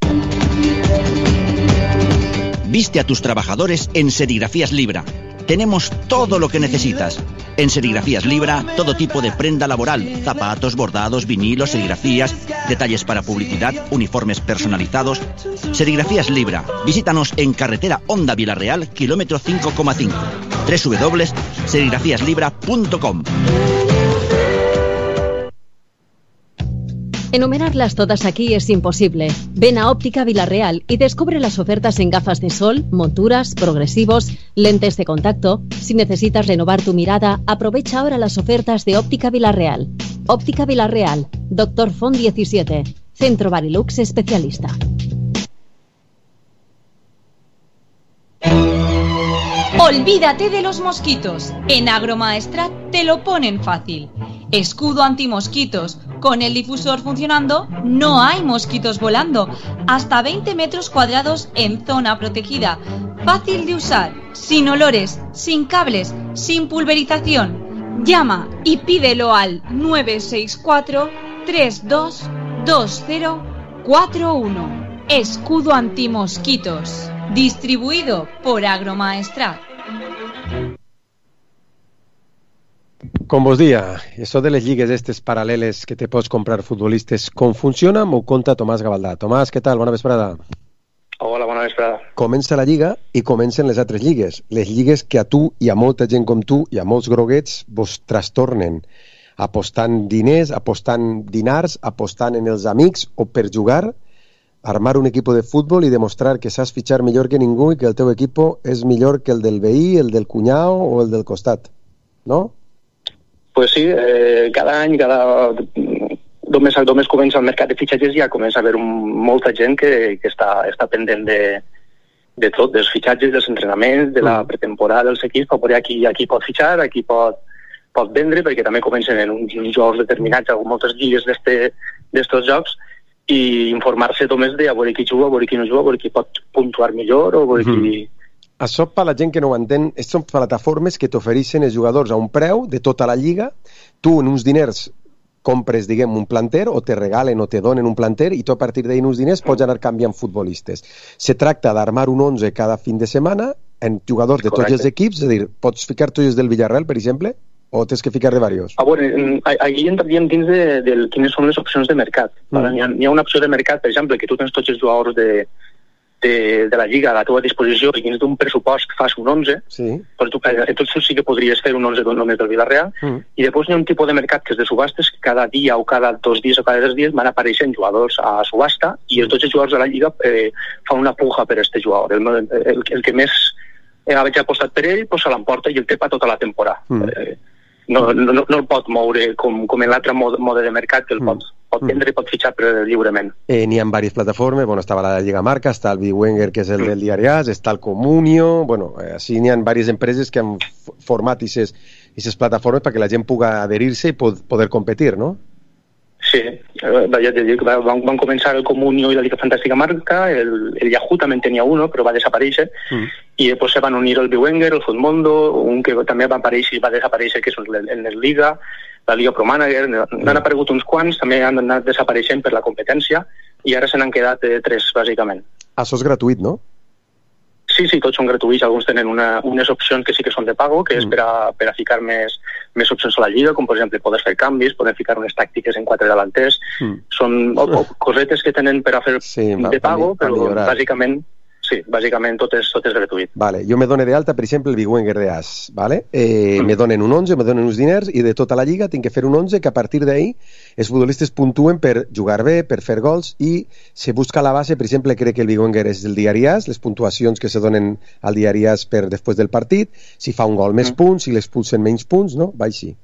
Viste a tus trabajadores en Serigrafías Libra. Tenemos todo lo que necesitas. En Serigrafías Libra, todo tipo de prenda laboral, zapatos, bordados, vinilos, serigrafías, detalles para publicidad, uniformes personalizados. Serigrafías Libra. Visítanos en carretera Honda Vilarreal, kilómetro 5,5. www.serigrafíaslibra.com. Enumerarlas todas aquí es imposible. Ven a Óptica Vilarreal y descubre las ofertas en gafas de sol, monturas, progresivos, lentes de contacto. Si necesitas renovar tu mirada, aprovecha ahora las ofertas de Óptica Vilarreal. Óptica Vilarreal, Dr. Font 17, Centro Barilux Especialista. Olvídate de los mosquitos. En Agromaestrat te lo ponen fácil. Escudo antimosquitos. Con el difusor funcionando, no hay mosquitos volando. Hasta 20 metros cuadrados en zona protegida. Fácil de usar, sin olores, sin cables, sin pulverización. Llama y pídelo al 964-322041. Escudo antimosquitos. Distribuido por Agromaestrat. Com vos dia, això de les lligues estes paral·leles que te pots comprar futbolistes, com funciona? M'ho conta Tomàs Gavaldà. Tomàs, què tal? Bona vesprada. Hola, bona vesprada. Comença la lliga i comencen les altres lligues. Les lligues que a tu i a molta gent com tu i a molts groguets vos trastornen. Apostant diners, apostant dinars, apostant en els amics o per jugar, armar un equip de futbol i demostrar que saps fitxar millor que ningú i que el teu equip és millor que el del veí, el del cunyau o el del costat. No? Pues sí, cada any, només comença el mercat de fitxatges, ja comença a haver molta gent que està pendent de tot, dels fitxatges, dels entrenaments, de la pretemporada dels equips, per veure aquí pot fitxar, aquí pot vendre, perquè també comencen en uns jocs determinats, moltes lligues d'estos jocs, i informar-se només de a veure qui juga, a veure qui no juga, a veure qui pot puntuar millor, o a veure qui... Això, per la gent que no ho entén, són plataformes que t'ofereixen els jugadors a un preu de tota la lliga, tu en uns diners compres, diguem, un planter, o te regalen o te donen un planter, i tu a partir d'ahir uns diners pots anar canviant futbolistes. Se tracta d'armar un 11 cada fin de setmana en jugadors de tots els equips, és a dir, pots ficar tots els del Villarreal, per exemple, o tens que ficar de diversos? A veure, aquí entraríem dins de quines són les opcions de mercat. Hi ha una opció de mercat, per exemple, que tu tens tots els jugadors de la Lliga a la teva disposició i dins d'un pressupost que fas un 11, però tu sí que podries fer un 11 només del Villarreal, i després hi ha un tipus de mercat que és de subhastes, que cada dia o cada 2 dies o cada 3 dies van apareixent jugadors a subhasta, i tots els jugadors de la Lliga fan una puja per aquest jugador. El que més hagi apostat per ell se l'emporta i el té per tota la temporada. No el pot moure com en l'altre mode de mercat, que el pot vendre i pot fitxar lliurement. N'hi ha diverses plataformes, estava la Lliga Marca, està el Biwenger, que és el del Diari AS, està el Comunio, així n'hi ha diverses empreses que han format aquestes plataformes perquè la gent pugui adherir-se i poder competir, no? Sí, ja t'he dit, van començar el Comunio i la Liga Fantàstica Marca, el Yahoo també en tenia uno, però va desaparèixer, i després se van unir el Biwenger, el Futmundo, un que també va aparèixer i va desaparèixer, que és el Liga, la Liga Pro Manager, n'han aparegut uns quants, també han anat desapareixent per la competència, i ara se n'han quedat 3, bàsicament. Això és gratuït, no? Sí, tots són gratuïts, alguns tenen unes opcions que sí que són de pago, que és per a ficar més opcions a la lliga, com per exemple poder fer canvis, poder ficar unes tàctiques en 4 delanters, són cosetes que tenen per a fer de pago, però bàsicament tot és gratuït. Vale. Jo me dono d'alta, per exemple, el Biwenger de AS, vale? Me donen un 11, me donen uns diners, i de tota la lliga tinc que fer un 11 que a partir d'ahir els futbolistes puntuen per jugar bé, per fer gols, i se busca la base, per exemple, crec que el Biwenger és del Diari AS, les puntuacions que se donen al Diari AS per després del partit, si fa un gol més punts, si l'expulsen menys punts, no? Va així.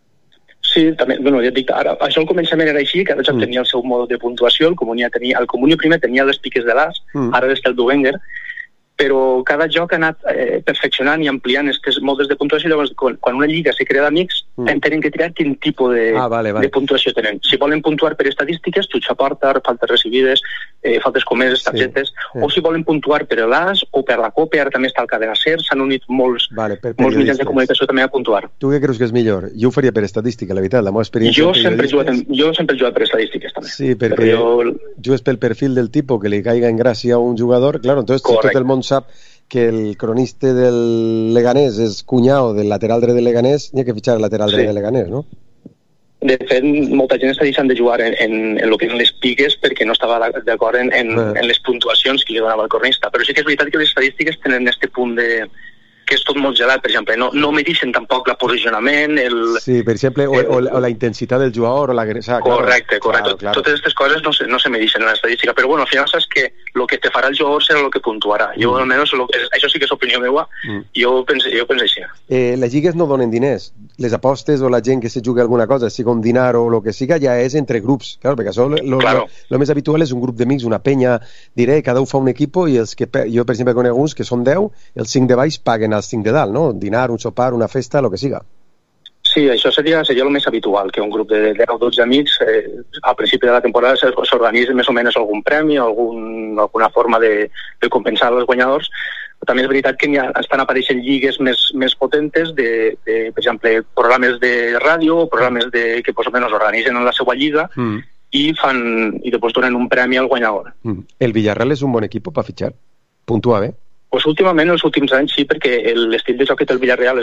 Sí, també, ja et dic, ara, això al començament era així, cada joc tenia el seu mode de puntuació, el Comunio primer tenia les piques de l'AS, ara és el Biwenger, però cada joc ha anat perfeccionant i ampliant aquests modes de puntuació. Llavors, quan una lliga se crea d'amics, tenen que triar quin tipus de puntuació tenen. Si volen puntuar per estadístiques, xutxa a porta, faltes recibides, faltes comeses, targetes, o si volen puntuar per l'AS o per la Copa, ara també està el Cadena Ser, s'han unit molts mitjans de comunicació també a puntuar. Tu què creus que és millor? Jo ho faria per estadística, la veritat, la meva experiència... Jo sempre he jugat per estadístiques, també. Sí, perquè jugues pel perfil del tipus que li caiga en gràcia a un jugador, claro, entonces si tot el món sap que el cronista del Leganés és cunyau del lateral dret del Leganés, n'hi ha que fitxar el lateral dret del Leganés, no? De fet, molta gent està deixant de jugar en el que eren les piques perquè no estava d'acord en les puntuacions que li donava el cronista, però sí que és veritat que les estadístiques tenen aquest punt de que és tot molt gelat, per exemple, no medixen tampoc el posicionament, Sí, per exemple, o la intensitat del jugador, o la... Correcte. Totes aquestes coses no se medixen en l'estadística, però bueno, al final saps que el que te farà el jugador serà el que puntuarà. Jo, almenys, això sí que és opinió meva, jo penso així. Les lligues no donen diners. Les apostes o la gent que se juga alguna cosa, sigui un dinar o el que siga, ja és entre grups, claro, perquè això lo més habitual és un grup d'amics, una penya, diré, cada un fa un equip i els que jo, per exemple, conec uns que són 10, els 5 de baix paguen els 5 de dalt, no? Un dinar, un sopar, una festa, el que siga. Sí, això seria el més habitual, que un grup de 10 o 12 amics al principi de la temporada s'organitza més o menys algun premi, alguna forma de compensar els guanyadors. També és veritat que estan apareixent lligues més potentes per exemple, programes de ràdio, programes que més o menys organitzen en la seva lliga i després donen un premi al guanyador. El Villarreal és un bon equip per fitxar? Puntua bé? Pues últimament, els últims anys, sí, perquè l'estil de joc que té el Villarreal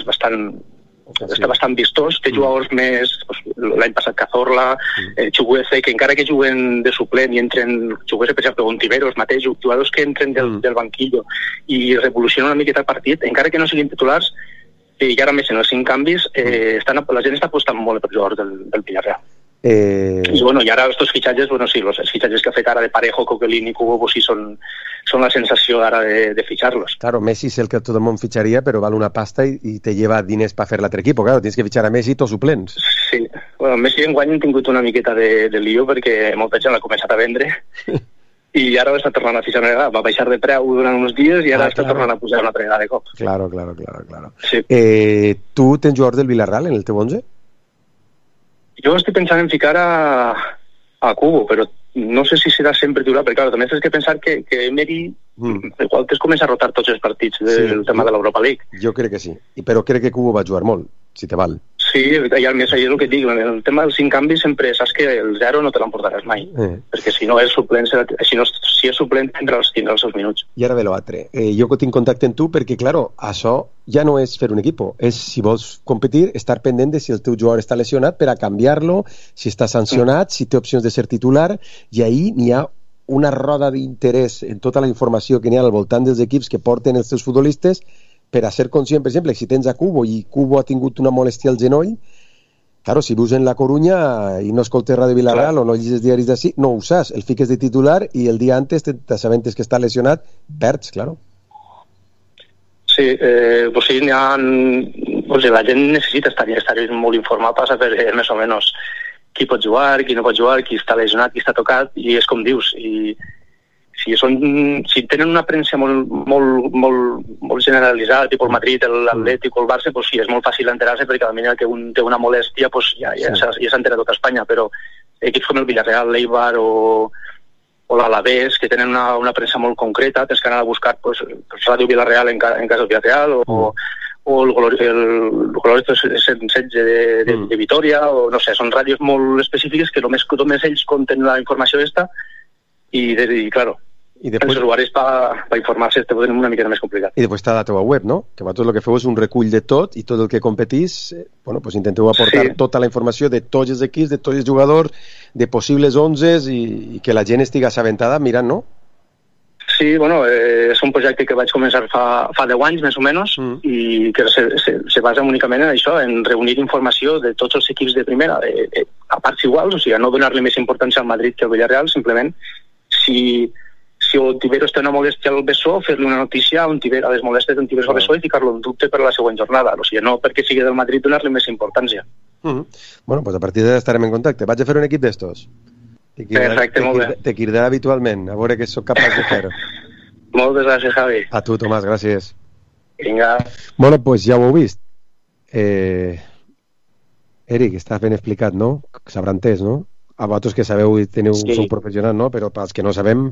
està bastant vistós, té jugadors més, l'any passat Cazorla, Chugueze, que encara que juguen de suplent i entren, Chugueze, per exemple, Ontiveros, mateix, jugadors que entren del banquillo i revolucionen una miqueta el partit, encara que no siguin titulars, i ara més en els 5 canvis, la gent està apostant molt per jugadors del Villarreal. I ara els fitxatges, els fitxatges que ha fet ara de Parejo, Coquelin i Cubo, sí són la sensació ara de fitxar-los. Claro, Messi és el que tot el món fitxaria, però val una pasta i te lleva diners per fer l'altre equip. Claro, tens que fitxar a Messi tots suplents. Sí, Messi enguany han tingut una miqueta de lío perquè molta gent l'ha començat a vendre i ara està tornant a fixar una vegada. Va baixar de preu durant uns dies i ara està tornant a pujar una altra vegada de cop. Claro. Sí. Tu tens jugadors del Villarreal en el teu 11? Jo estic pensant en ficar a Cubo, però no sé si serà sempre titular, perquè clar, també tens que pensar que Emery igual que es comença a rotar tots els partits del tema de l'Europa League. Jo crec que sí, però crec que Cubo va jugar molt, si te val. Sí, i a més, és el que et dic, el tema dels 5 canvis sempre saps que el 0 no te l'emportaràs mai, perquè si no és suplent, si és suplent tindrà els seus minuts. I ara ve l'altre. Jo tinc contacte amb tu perquè, claro, això ja no és fer un equip, és si vols competir, estar pendent de si el teu jugador està lesionat per a canviar-lo, si està sancionat, si té opcions de ser titular, i ahí n'hi ha una roda d'interès en tota la informació que n'hi ha al voltant dels equips que porten els seus futbolistes per a ser conscient, per exemple, si tens a Cubo i Cubo ha tingut una molèstia al genoll, claro, si vius en La Coruña i no escoltes Ràdio Villarreal o no llegis diaris d'ací, no ho saps, el fiques de titular i el dia antes t'assabentes que està lesionat, perds, claro. Sí, pues sí, la gent necessita estar molt informat per saber més o menys qui pot jugar, qui no pot jugar, qui està lesionat, qui està tocat, i és com dius, i si tenen una premsa molt generalitzada, tipus el Madrid, l'Atlètic o el Barça, pues sí, és molt fàcil enterar-se perquè a la que un té una molèstia pues ja s'entera tota Espanya, però equips com el Villarreal, l'Eibar o l'Alavés, que tenen una premsa molt concreta, tens que anar a buscar Ràdio Villarreal en cas del Villarreal o el Glorioso Setge de Vitoria, o no sé, són ràdios molt específiques que només ells conten la informació esta i claro, els usuaris per informar-se te poden una mica més complicat. I després està la teva web, no? Que vosaltres el que feu és un recull de tot i tot el que competís, pues intenteu aportar tota la informació de tots els equips, de tots els jugadors, de possibles 11s i que la gent estigui assabentada mirant, no? Sí, és un projecte que vaig començar fa 10 anys, més o menys, i que se basa únicament en això, en reunir informació de tots els equips de primera, a parts iguals, o sigui, no donar-li més importància al Madrid que al Villarreal, simplement, si el Tiberos té una molèstia al bessó, fer-li una notícia a les molèsties d'un Tiberos al bessó i ficar-lo en dubte per a la següent jornada, o sigui, no perquè sigui del Madrid donar-li més importància. Bueno, pues a partir d'ara estarem en contacte. Vaig a fer un equip d'estos. Perfecte, molt bé. Te cridarà habitualment, a veure què soc capaç de fer. Moltes gràcies, Javi. A tu, Tomàs, gràcies. Vinga. Bueno, pues ja ho heu vist. Eric, està ben explicat, no? S'haurà entès, no? A vosaltres que sabeu i sou professionals, no? Però pels que no sabem...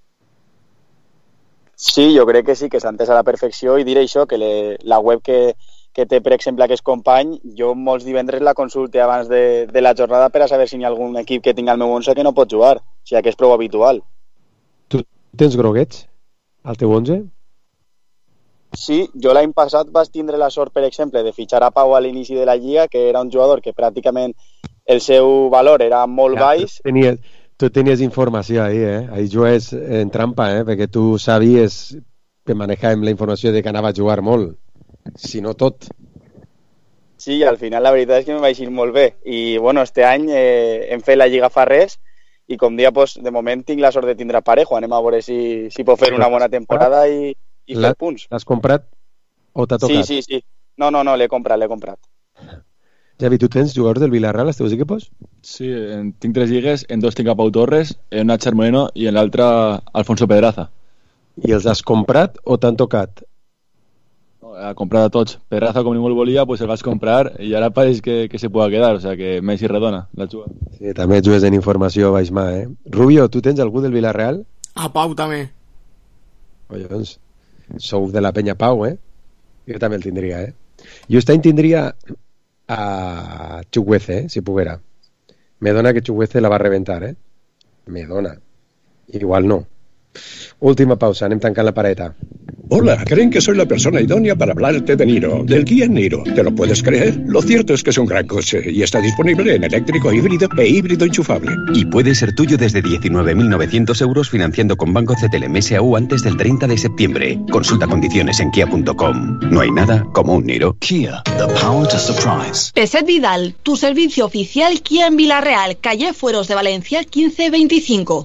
Sí, jo crec que sí, que s'ha entès a la perfecció, i diré això, que la web que té, per exemple, aquest company, jo molts divendres la consulte abans de la jornada per a saber si hi ha algun equip que tingui el meu 11 que no pot jugar, o sigui que és prou habitual. Tu tens groguets al teu 11? Sí, jo l'any passat vaig tindre la sort, per exemple, de fitxar a Pau a l'inici de la Lliga, que era un jugador que pràcticament el seu valor era molt baix. Tu tenies informació ahí, ahí jugues en trampa, perquè tu sabies que manejàvem la informació de que anava a jugar molt, si no tot. Sí, al final la veritat és que me vaig ir molt bé, i bueno, este any hem fet la Lliga fa res, i com dia, pues, de moment tinc la sort de tindre Parejo, anem a veure si pot fer una bona temporada i fer punts. L'has comprat o t'ha tocat? Sí. No, l'he comprat. Javi, tu tens jugadors del Villarreal als teus equipos? Sí, tinc 3 lligues, en 2 tinc a Pau Torres, en una Char Moreno i en l'altra Alfonso Pedraza. I els has comprat o t'han tocat? No, he comprat a tots. Pedraza, com ningú el volia, pues el vaig comprar i ara pareix que se pueda quedar, o sea que Messi redona la juga. Sí, també jugues en informació baix mà, Rubio, tu tens algú del Villarreal? A Pau també. Collons, sou de la penya Pau, Jo també el tindria, Jo este any tindria a Chukwueze, si poguera. Me dona que Chukwueze la va reventar, Me dona. Igual no. Última pausa, anem tancant la pareta. Hola, creen que soy la persona idónea para hablarte de Niro, del Kia Niro. ¿Te lo puedes creer? Lo cierto es que es un gran coche y está disponible en eléctrico, híbrido e híbrido enchufable. Y puede ser tuyo desde 19.900 euros financiando con Banco CTLM SAU antes del 30 de septiembre. Consulta condiciones en kia.com. No hay nada como un Niro. Kia, the power to surprise. Peset Vidal, tu servicio oficial Kia en Villarreal, calle Fueros de Valencia 1525.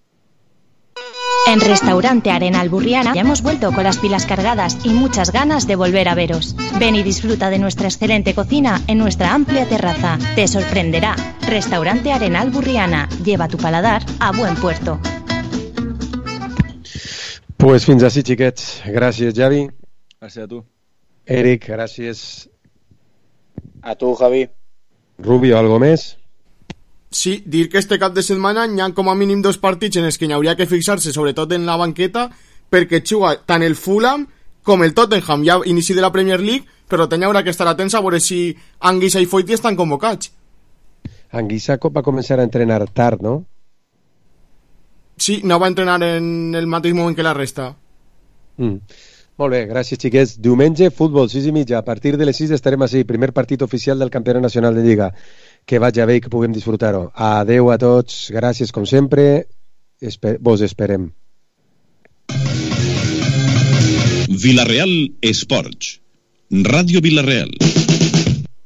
En Restaurante Arenal Burriana ya hemos vuelto con las pilas cargadas y muchas ganas de volver a veros. Ven y disfruta de nuestra excelente cocina en nuestra amplia terraza. Te sorprenderá. Restaurante Arenal Burriana. Lleva tu paladar a buen puerto. Pues fins així, xiquets. Gràcies, Javi. Gràcies a tu. Eric, gràcies. A tu, Javi. Rubio, ¿algo més? Sí, dir que este cap de setmana hi ha com a mínim 2 partits en els que hi hauria que fixar-se, sobretot en la banqueta, perquè juga tant el Fulham com el Tottenham. Ja inici de la Premier League, però també haurà que estar atents a veure si Anguissa i Foyt estan convocats. Anguissa va començar a entrenar tard, no? Sí, no va entrenar en el mateix moment que la resta. Molt bé, gràcies, xiquets. Diumenge, futbol, 6:30. A partir de les 6 estarem així. Primer partit oficial del Campionat Nacional de Lliga. Que vagi bé i que puguem disfrutar-ho. Adeu a tots, gràcies com sempre. Vos esperem. Vila-real Esports. Ràdio Vila-real.